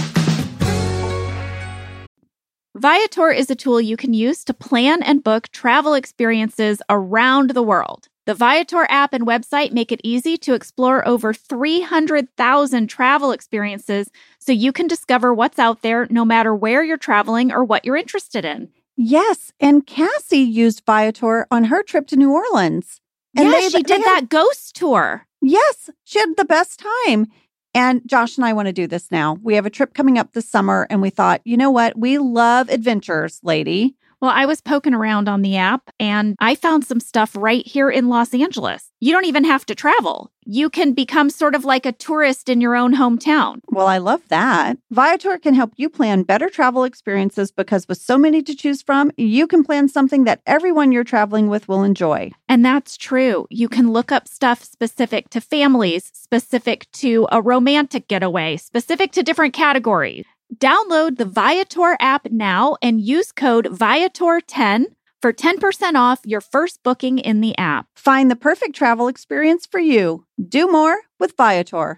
Viator is a tool you can use to plan and book travel experiences around the world. The Viator app and website make it easy to explore over three hundred thousand travel experiences so you can discover what's out there no matter where you're traveling or what you're interested in. Yes, and Cassie used Viator on her trip to New Orleans. And yeah, they, she they did had, that ghost tour. Yes, she had the best time. And Josh and I want to do this now. We have a trip coming up this summer, and we thought, you know what? We love adventures, lady. Well, I was poking around on the app, and I found some stuff right here in Los Angeles. You don't even have to travel. You can become sort of like a tourist in your own hometown. Well, I love that. Viator can help you plan better travel experiences because with so many to choose from, you can plan something that everyone you're traveling with will enjoy. And that's true. You can look up stuff specific to families, specific to a romantic getaway, specific to different categories. Download the Viator app now and use code Viator ten for ten percent off your first booking in the app. Find the perfect travel experience for you. Do more with Viator.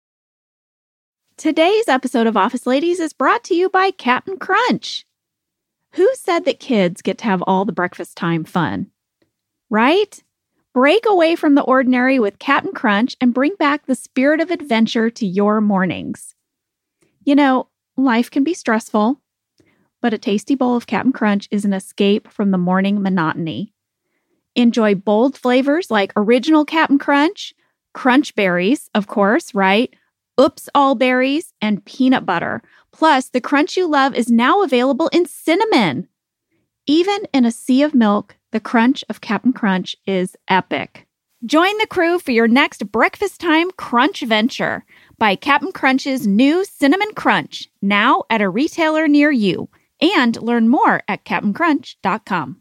Today's episode of Office Ladies is brought to you by Captain Crunch. Who said that kids get to have all the breakfast time fun? Right? Break away from the ordinary with Captain Crunch and bring back the spirit of adventure to your mornings. You know, life can be stressful, but a tasty bowl of Captain Crunch is an escape from the morning monotony. Enjoy bold flavors like original Captain Crunch, Crunch Berries, of course, right? Oops All Berries, and peanut butter. Plus, the crunch you love is now available in cinnamon. Even in a sea of milk, the crunch of Captain Crunch is epic. Join the crew for your next breakfast time crunch venture. Buy Captain Crunch's new Cinnamon Crunch, now at a retailer near you. And learn more at captain crunch dot com.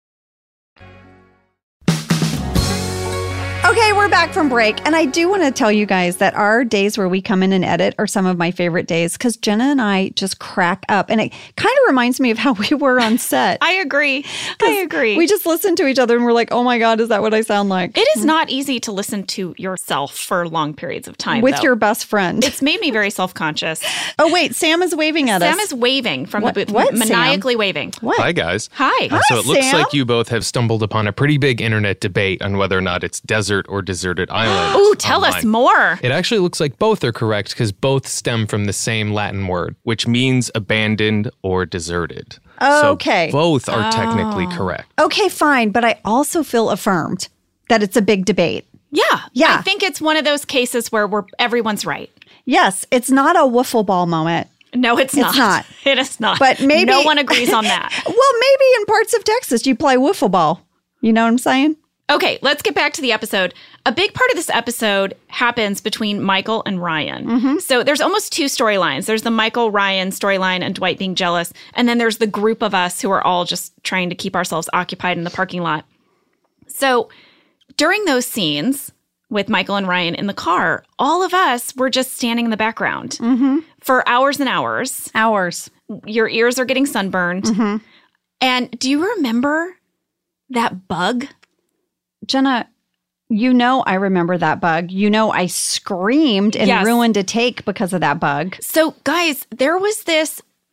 Okay, we're back from break. And I do want to tell you guys that our days where we come in and edit are some of my favorite days because Jenna and I just crack up. And it kind of reminds me of how we were on set. I agree. I agree. We just listen to each other and we're like, oh my God, is that what I sound like? It is not easy to listen to yourself for long periods of time. With though. your best friend. It's made me very self-conscious. Oh, wait, Sam is waving at Sam us. Sam is waving from what, the booth, what, maniacally Sam? waving. What? Hi, guys. Hi. Uh, so it looks Sam. like you both have stumbled upon a pretty big internet debate on whether or not it's desert or deserted island. Ooh, tell online. us more. It actually looks like both are correct because both stem from the same Latin word, which means abandoned or deserted. Okay. So both are Oh. technically correct. Okay, fine. But I also feel affirmed that it's a big debate. Yeah. Yeah. I think it's one of those cases where we're everyone's right. Yes, it's not a wiffle ball moment. No, it's not. It's not. It is not. But maybe no one agrees on that. Well, maybe in parts of Texas you play wiffle ball. You know what I'm saying? Okay, let's get back to the episode. A big part of this episode happens between Michael and Ryan. Mm-hmm. So there's almost two storylines. There's the Michael-Ryan storyline and Dwight being jealous. And then there's the group of us who are all just trying to keep ourselves occupied in the parking lot. So during those scenes with Michael and Ryan in the car, all of us were just standing in the background Mm-hmm. for hours and hours. Hours. Your ears are getting sunburned. Mm-hmm. And do you remember that bug? Jenna, you know I remember that bug. You know I screamed and Yes. ruined a take because of that bug. So, guys, there was this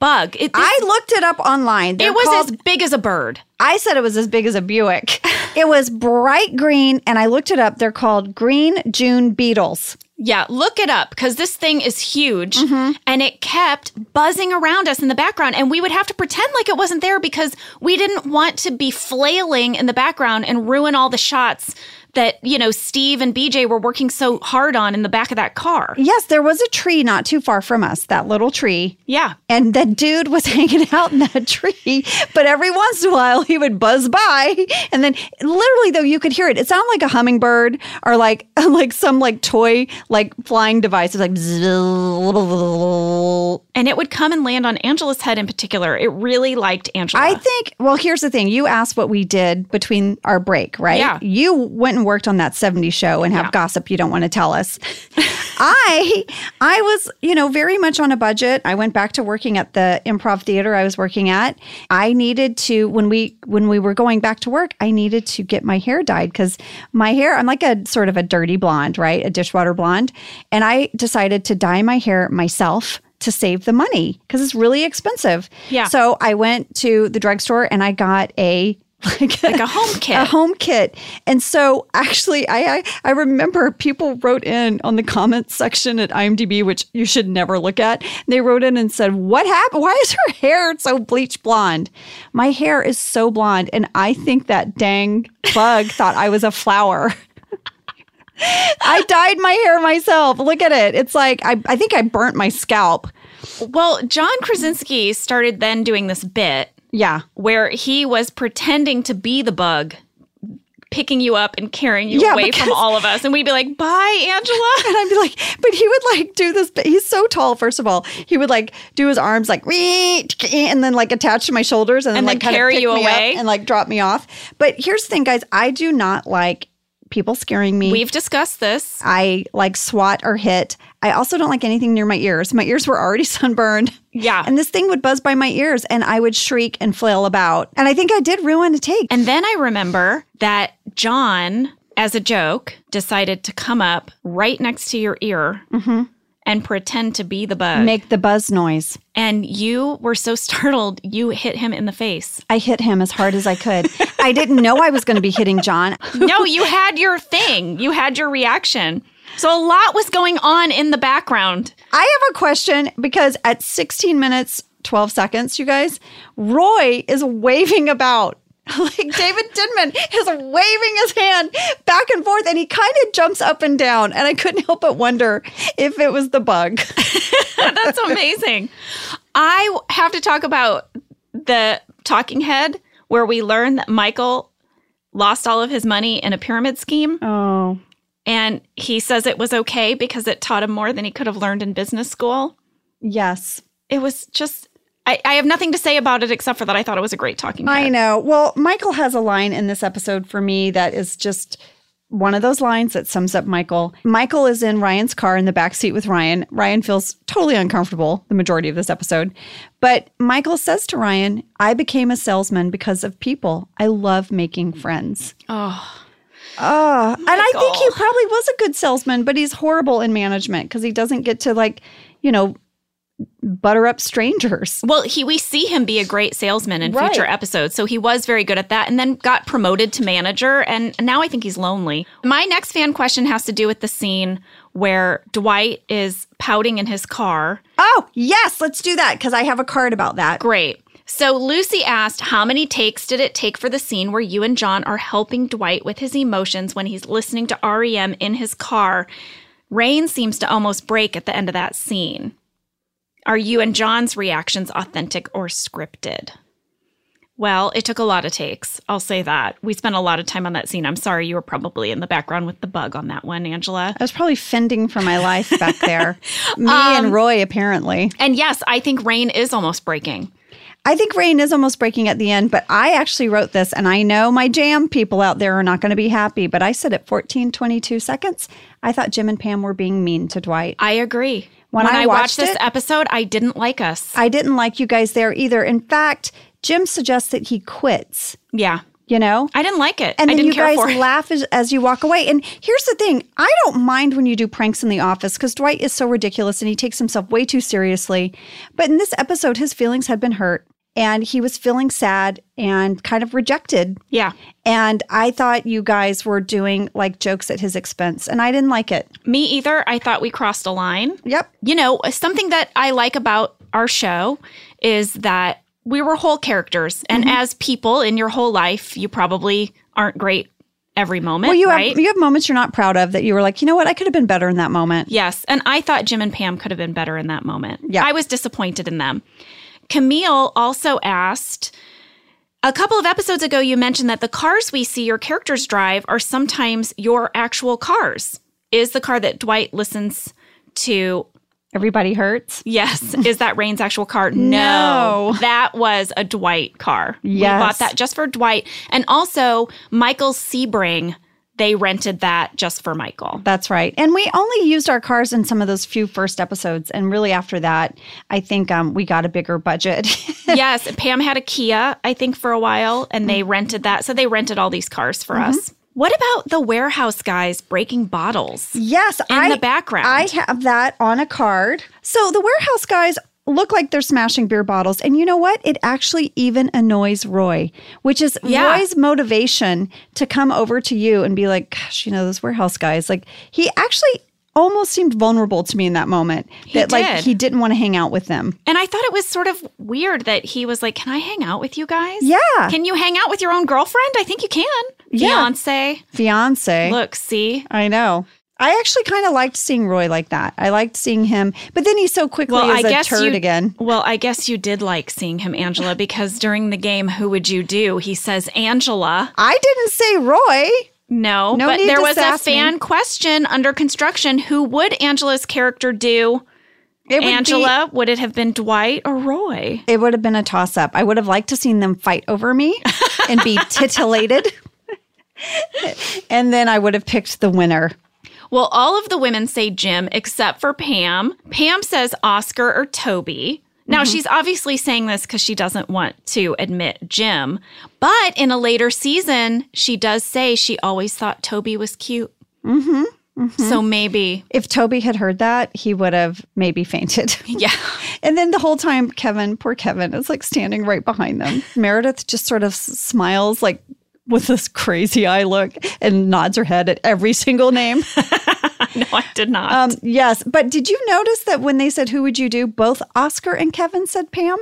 bug. It, I looked it up online. They're it was called, as big as a bird. I said it was as big as a Buick. It was bright green, and I looked it up. They're called green June beetles. Yeah, look it up because this thing is huge mm-hmm. and it kept buzzing around us in the background and we would have to pretend like it wasn't there because we didn't want to be flailing in the background and ruin all the shots that, you know, Steve and B J were working so hard on in the back of that car. Yes, there was a tree not too far from us, that little tree. Yeah. And that dude was hanging out in that tree. But every once in a while, he would buzz by. And then literally, though, you could hear it. It sounded like a hummingbird or like like some like toy, like flying device. It's like... And it would come and land on Angela's head in particular. It really liked Angela. I think, well, here's the thing. You asked what we did between our break, right? Yeah. You went and worked on that seventies show and have yeah. gossip you don't want to tell us. I I was, you know, very much on a budget. I went back to working at the improv theater I was working at. I needed to, when we when we were going back to work, I needed to get my hair dyed because my hair, I'm like a sort of a dirty blonde, right? A dishwater blonde. And I decided to dye my hair myself to save the money because it's really expensive. Yeah. So I went to the drugstore and I got a Like, like a home kit. A home kit. And so actually, I, I I remember people wrote in on the comments section at IMDb, which you should never look at. They wrote in and said, what happened? Why is her hair so bleach blonde? My hair is so blonde. And I think that dang bug thought I was a flower. I dyed my hair myself. Look at it. It's like, I, I think I burnt my scalp. Well, John Krasinski started then doing this bit. Yeah. Where he was pretending to be the bug, picking you up and carrying you yeah, away because, from all of us. And we'd be like, bye, Angela. And I'd be like, but he would like do this. He's so tall, first of all. He would like do his arms like, and then like attach to my shoulders and, and then like kind carry of pick you me away up and like drop me off. But here's the thing, guys. I do not like people scaring me. We've discussed this. I like swat or hit. I also don't like anything near my ears. My ears were already sunburned. Yeah. And this thing would buzz by my ears and I would shriek and flail about. And I think I did ruin a take. And then I remember that John, as a joke, decided to come up right next to your ear mm-hmm. and pretend to be the bug. Make the buzz noise. And you were so startled, you hit him in the face. I hit him as hard as I could. I didn't know I was going to be hitting John. No, you had your thing. You had your reaction. So a lot was going on in the background. I have a question because at sixteen minutes, twelve seconds, you guys, Roy is waving about. Like David Denman is waving his hand back and forth and he kind of jumps up and down. And I couldn't help but wonder if it was the bug. That's amazing. I have to talk about the talking head where we learn that Michael lost all of his money in a pyramid scheme. Oh. And he says it was okay because it taught him more than he could have learned in business school. Yes. It was just, I, I have nothing to say about it except for that I thought it was a great talking head. I know. Well, Michael has a line in this episode for me that is just one of those lines that sums up Michael. Michael is in Ryan's car in the backseat with Ryan. Ryan feels totally uncomfortable the majority of this episode. But Michael says to Ryan, I became a salesman because of people. I love making friends. Oh, Oh, and I think he probably was a good salesman, but he's horrible in management because he doesn't get to like, you know, butter up strangers. Well, he we see him be a great salesman in Right. future episodes. So he was very good at that and then got promoted to manager. And now I think he's lonely. My next fan question has to do with the scene where Dwight is pouting in his car. Oh, yes, let's do that because I have a card about that. Great. So Lucy asked, how many takes did it take for the scene where you and John are helping Dwight with his emotions when he's listening to R E M in his car? Rain seems to almost break at the end of that scene. Are you and John's reactions authentic or scripted? Well, it took a lot of takes. I'll say that. We spent a lot of time on that scene. I'm sorry you were probably in the background with the bug on that one, Angela. I was probably fending for my life back there. Me Um, and Roy, apparently. And yes, I think Rain is almost breaking. I think Rain is almost breaking at the end, but I actually wrote this, and I know my jam people out there are not going to be happy, but I said at fourteen twenty-two seconds, I thought Jim and Pam were being mean to Dwight. I agree. When When, I I, watched watched this it- episode, I didn't like us. I didn't like you guys there either. In fact, Jim suggests that he quits. yeah. you know? I didn't like it. And I then didn't you care guys for it. laugh as, as you walk away. And here's the thing. I don't mind when you do pranks in the office because Dwight is so ridiculous and he takes himself way too seriously. But in this episode, his feelings had been hurt and he was feeling sad and kind of rejected. Yeah. And I thought you guys were doing like jokes at his expense and I didn't like it. Me either. I thought we crossed a line. Yep. You know, something that I like about our show is that we were whole characters. And Mm-hmm. as people in your whole life, you probably aren't great every moment, Well, you right? have you have moments you're not proud of that you were like, you know what, I could have been better in that moment. Yes. And I thought Jim and Pam could have been better in that moment. Yeah. I was disappointed in them. Camille also asked, a couple of episodes ago, you mentioned that the cars we see your characters drive are sometimes your actual cars. Is the car that Dwight listens to, Everybody hurts. yes, is that Rain's actual car? No. That was a Dwight car. Yes. We bought that just for Dwight. And also, Michael Sebring, they rented that just for Michael. That's right. And we only used our cars in some of those few first episodes. And really after that, I think um, we got a bigger budget. Yes, Pam had a Kia, I think, for a while, and they rented that. So they rented all these cars for us. What about the warehouse guys breaking bottles? Yes. In I, the background. I have that on a card. So the warehouse guys look like they're smashing beer bottles. And you know what? It actually even annoys Roy, which is Yeah. Roy's motivation to come over to you and be like, gosh, you know, those warehouse guys. Like he actually almost seemed vulnerable to me in that moment. He that like did. he didn't want to hang out with them. And I thought it was sort of weird that he was like, can I hang out with you guys? Yeah. Can you hang out with your own girlfriend? I think you can. Yeah. Fiance. Fiance. Look, see? I know. I actually kind of liked seeing Roy like that. I liked seeing him, but then he so quickly Well, is I a guess turd you, again. Well, I guess you did like seeing him, Angela, because during the game, Who Would You Do? He says, Angela. I didn't say Roy. No, No but need there to was a sass me. fan question under construction. Who would Angela's character do? It would Angela, would it have been Dwight or Roy? Be, it would have been a toss up. I would have liked to seen them fight over me and be titillated. And then I would have picked the winner. Well, all of the women say Jim except for Pam. Pam says Oscar or Toby. Now, she's obviously saying this because she doesn't want to admit Jim. But in a later season, she does say she always thought Toby was cute. Mm-hmm. Mm-hmm. So maybe. If Toby had heard that, he would have maybe fainted. Yeah. And then the whole time, Kevin, poor Kevin, is like standing right behind them. Meredith just sort of s- smiles like with this crazy eye look and nods her head at every single name. No, I did not. Um, yes. But did you notice that when they said, who would you do? Both Oscar and Kevin said Pam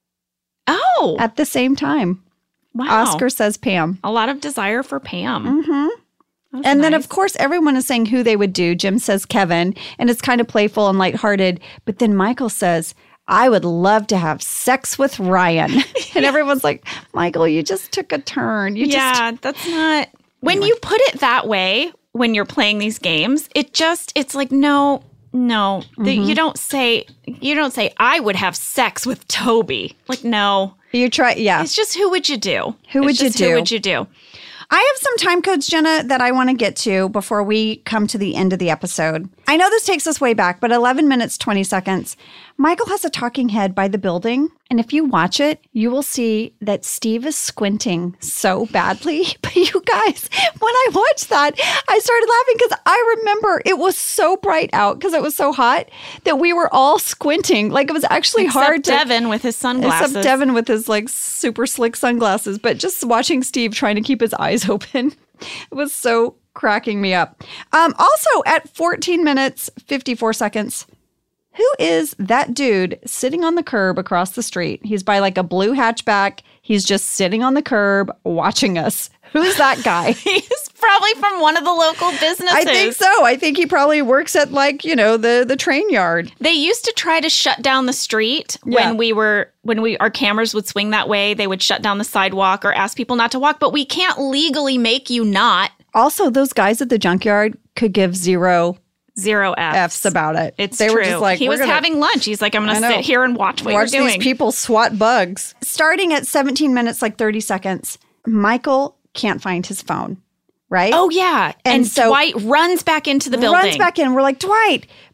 oh, at the same time. wow. Oscar says Pam. A lot of desire for Pam. Mm-hmm. And then, of course, everyone is saying who they would do. Jim says Kevin, and it's kind of playful and lighthearted. But then Michael says, I would love to have sex with Ryan. And everyone's like, Michael, you just took a turn. You yeah, that's not. When you put it that way, when you're playing these games, it just, it's like, no, no. The, you don't say, you don't say, I would have sex with Toby. Like, no. just, you try. Yeah. It's just, who would you do? Who It's would you just, do? Who would you do? I have some time codes, Jenna, that I want to get to before we come to the end of the episode. I know this takes us way back, but eleven minutes, twenty seconds. Michael has a talking head by the building. And if you watch it, you will see that Steve is squinting so badly. But you guys, when I watched that, I started laughing because I remember it was so bright out because it was so hot that we were all squinting. Like it was actually Except hard to. Devin with his sunglasses. Except Devin with his like super slick sunglasses, but just watching Steve trying to keep his eyes open, it was so cracking me up. Um, also at fourteen minutes, fifty-four seconds, who is that dude sitting on the curb across the street? He's by like a blue hatchback. He's just sitting on the curb watching us. Who's that guy? He's probably from one of the local businesses. I think so. I think he probably works at like, you know, the the train yard. They used to try to shut down the street Yeah. when we were when we our cameras would swing that way. They would shut down the sidewalk or ask people not to walk, but we can't legally make you not. Also, those guys at the junkyard could give zero Zero F's. F's about it. It's they true. were just like, he we're was gonna having lunch. He's like, I'm going I to know. sit here and watch what watch you're these doing. people swat bugs. Starting at seventeen minutes, like thirty seconds, Michael can't find his phone, right? Oh, yeah. And And, so- Dwight runs back into the building. Runs back in. We're like, Dwight. But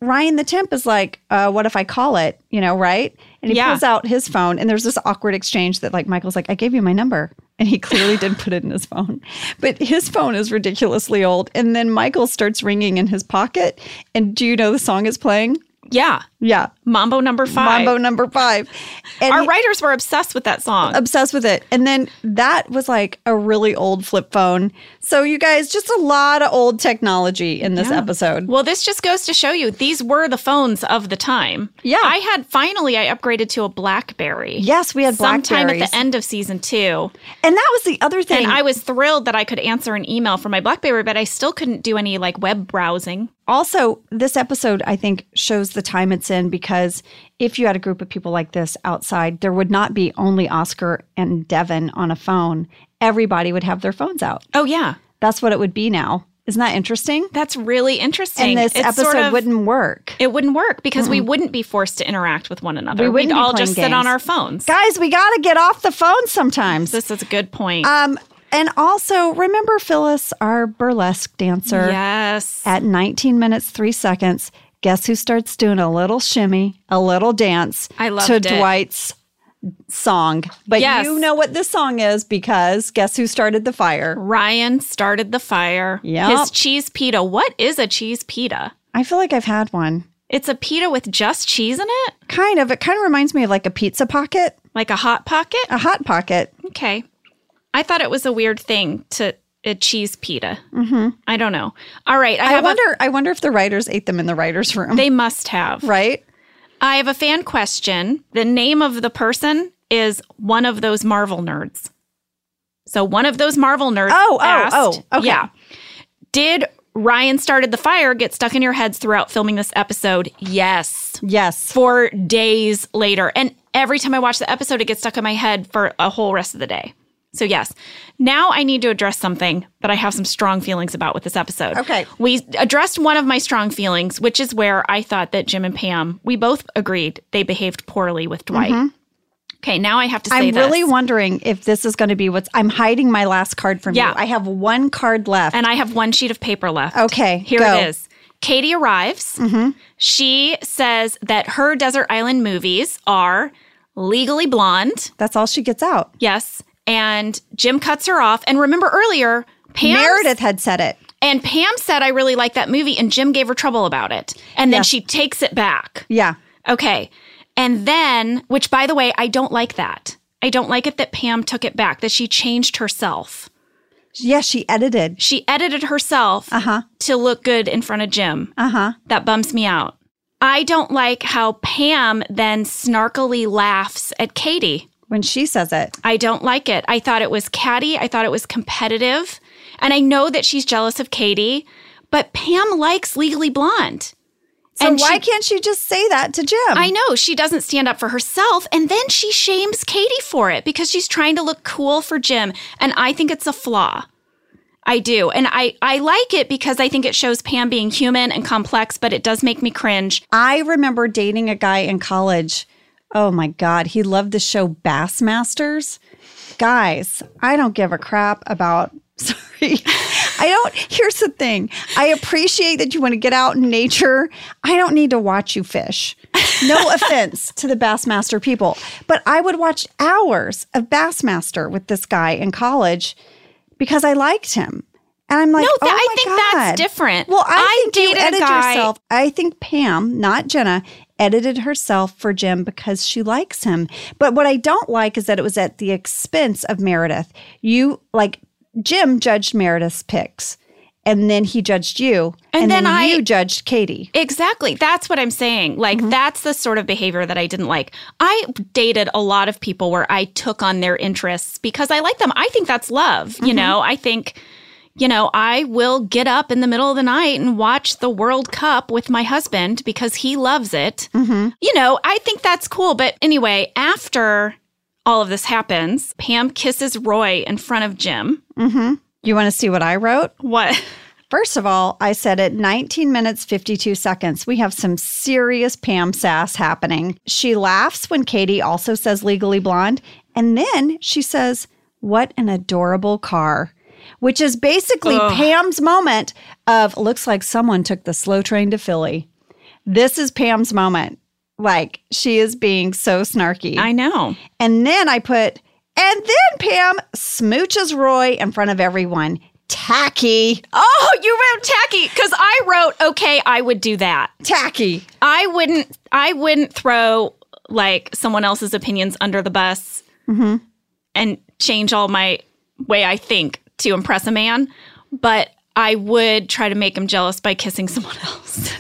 Ryan the temp is like, uh, what if I call it? You know, right? And he Yeah. pulls out his phone, and there's this awkward exchange that like Michael's like, I gave you my number. And he clearly did put it in his phone. But his phone is ridiculously old. And then Michael starts ringing in his pocket. And do you know the song is playing? Yeah. Yeah. Mambo number five. Mambo number five. And Our he- writers were obsessed with that song. obsessed with it. And then that was like a really old flip phone. So you guys, just a lot of old technology in this Yeah. episode. Well, this just goes to show you these were the phones of the time. Yeah. I had finally I upgraded to a BlackBerry. Yes, we had sometime at Blackberries. the end of season two. And that was the other thing. And I was thrilled that I could answer an email from my BlackBerry, but I still couldn't do any like web browsing. Also, this episode, I think, shows the time it's in because if you had a group of people like this outside, there would not be only Oscar and Devin on a phone. Everybody would have their phones out. Oh yeah. That's what it would be now. Isn't that interesting? That's really interesting. And this It's episode sort of- wouldn't work. It wouldn't work because we wouldn't be forced to interact with one another. We wouldn't We'd be all playing just sit games. on our phones. Guys, we got to get off the phone sometimes. This is a good point. Um, and also, remember Phyllis, our burlesque dancer, yes. at nineteen minutes, three seconds. Guess who starts doing a little shimmy, a little dance I loved to it. Dwight's song. But Yes. you know what this song is because guess who started the fire? Ryan started the fire. Yep. His cheese pita. What is a cheese pita? I feel like I've had one. It's a pita with just cheese in it? Kind of. It kind of reminds me of like a pizza pocket, Like a hot pocket? a hot pocket. Okay. I thought it was a weird thing to a cheese pita. Mm-hmm. I don't know. All right. I, I, have wonder. I wonder if the writers ate them in the writers' room. A, they must have. right? I have a fan question. The name of the person is one of those Marvel nerds. So one of those Marvel nerds Oh, oh, asked, oh, okay. Yeah. Did Ryan started the fire get stuck in your heads throughout filming this episode? Yes. Yes. For days later. And every time I watch the episode, it gets stuck in my head for a whole rest of the day. So yes. Now I need to address something that I have some strong feelings about with this episode. Okay. We addressed one of my strong feelings, which is where I thought that Jim and Pam, we both agreed they behaved poorly with Dwight. Okay, now I have to say I'm this. really wondering if this is going to be what's. I'm hiding my last card from Yeah. you. I have one card left. And I have one sheet of paper left. Okay, Here go. it is. Katie arrives. She says that her Desert Island movies are Legally Blonde. That's all she gets out. Yes. And Jim cuts her off. And remember earlier, Pam Meredith had said it. and Pam said, I really like that movie. And Jim gave her trouble about it. And then Yes. she takes it back. Yeah. Okay. And then, which by the way, I don't like that. I don't like it that Pam took it back, that she changed herself. Yeah, she edited. She edited herself Uh-huh. to look good in front of Jim. Uh-huh. That bums me out. I don't like how Pam then snarkily laughs at Katie. When she says it. I don't like it. I thought it was catty. I thought it was competitive. And I know that she's jealous of Katie, but Pam likes Legally Blonde. So And why she- can't she just say that to Jim? I know she doesn't stand up for herself, and then she shames Katie for it because she's trying to look cool for Jim, and I think it's a flaw. I do, and I I like it because I think it shows Pam being human and complex, but it does make me cringe. I remember dating a guy in college. Oh my God, he loved the show Bassmasters. Guys, I don't give a crap about. Sorry. I don't. Here's the thing. I appreciate that you want to get out in nature. I don't need to watch you fish. No offense to the Bassmaster people, but I would watch hours of Bassmaster with this guy in college because I liked him. And I'm like, No, oh th- I my think God. that's different. Well, I, I think you dated a edited guy- yourself. I think Pam, not Jenna, edited herself for Jim because she likes him. But what I don't like is that it was at the expense of Meredith. You, like, Jim judged Meredith's picks, and then he judged you, And and, then then, I- you judged Katie. Exactly. That's what I'm saying. Like, Mm-hmm. that's the sort of behavior that I didn't like. I dated a lot of people where I took on their interests because I like them. I think that's love. Mm-hmm. You know, I think, you know, I will get up in the middle of the night and watch the World Cup with my husband because he loves it. Mm-hmm. You know, I think that's cool. But anyway, after all of this happens, Pam kisses Roy in front of Jim. You want to see what I wrote? What? First of all, I said at nineteen minutes, fifty-two seconds, we have some serious Pam sass happening. She laughs when Katie also says Legally Blonde. And then she says, what an adorable car, which is basically Ugh. Pam's moment of looks like someone took the slow train to Philly. This is Pam's moment. Like, she is being so snarky. I know. And then I put, and then Pam smooches Roy in front of everyone. Tacky. Oh, you wrote tacky because I wrote, okay, I would do that. Tacky. I wouldn't, I wouldn't throw like someone else's opinions under the bus Mm-hmm. and change all my way I think to impress a man, but I would try to make him jealous by kissing someone else.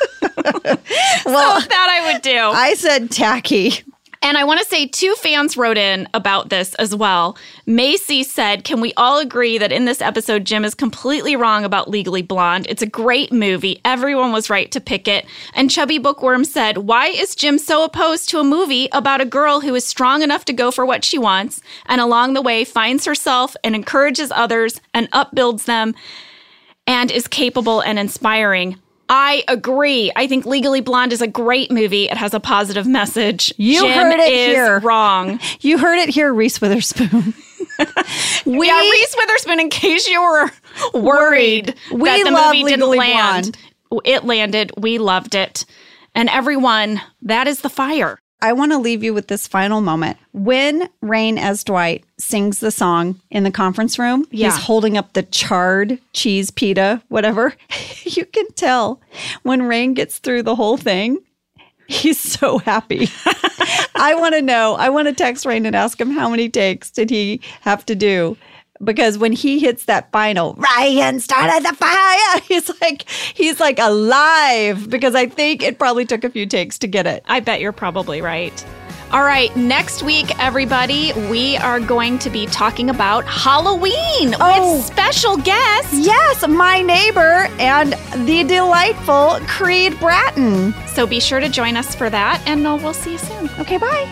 Well, so that I would do. I said tacky. And I want to say two fans wrote in about this as well. Macy said, can we all agree that in this episode, Jim is completely wrong about Legally Blonde? It's a great movie. Everyone was right to pick it. And Chubby Bookworm said, why is Jim so opposed to a movie about a girl who is strong enough to go for what she wants and along the way finds herself and encourages others and upbuilds them and is capable and inspiring? I agree. I think Legally Blonde is a great movie. It has a positive message. You Jim heard it is here. wrong. You heard it here, Reese Witherspoon. we, yeah, Reese Witherspoon, in case you were worried we that the love movie didn't Legally land. Blonde. It landed. We loved it. And everyone, that is the fire. I want to leave you with this final moment. When Rain as Dwight sings the song in the conference room, Yeah. he's holding up the charred cheese pita, whatever. You can tell when Rain gets through the whole thing, he's so happy. I want to know. I want to text Rain and ask him how many takes did he have to do? Because when he hits that final, Ryan started the fire, he's like, he's like alive. Because I think it probably took a few takes to get it. I bet you're probably right. All right, next week, everybody, we are going to be talking about Halloween Oh. with special guest. Yes, my neighbor and the delightful Creed Bratton. So be sure to join us for that, and uh, we'll see you soon. Okay, bye.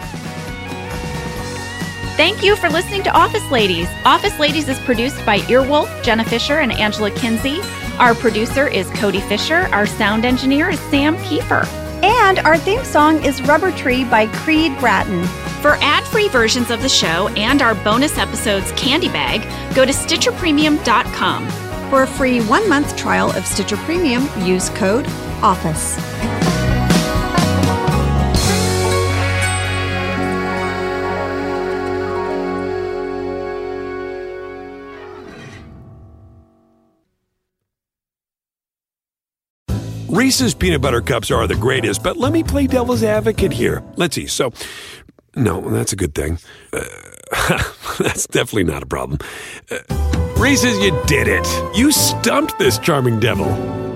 Thank you for listening to Office Ladies. Office Ladies is produced by Earwolf, Jenna Fisher, and Angela Kinsey. Our producer is Cody Fisher. Our sound engineer is Sam Kiefer. And our theme song is Rubber Tree by Creed Bratton. For ad-free versions of the show and our bonus episodes Candy Bag, go to Stitcher Premium dot com. For a free one-month trial of Stitcher Premium, use code OFFICE. Reese's Peanut Butter Cups are the greatest, but let me play devil's advocate here. Let's see. So, no, that's a good thing. Uh, that's definitely not a problem. Uh, Reese's, you did it. You stumped this charming devil.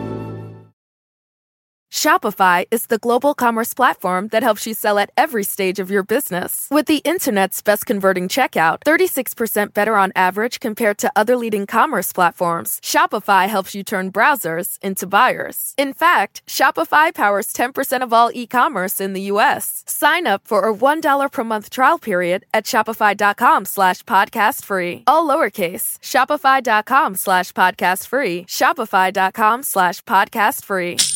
Shopify is the global commerce platform that helps you sell at every stage of your business. With the internet's best converting checkout, thirty-six percent better on average compared to other leading commerce platforms, Shopify helps you turn browsers into buyers. In fact, Shopify powers ten percent of all e-commerce in the U S. Sign up for a one dollar per month trial period at shopify.com slash podcast free. All lowercase, shopify.com slash podcast free, shopify.com slash podcast free.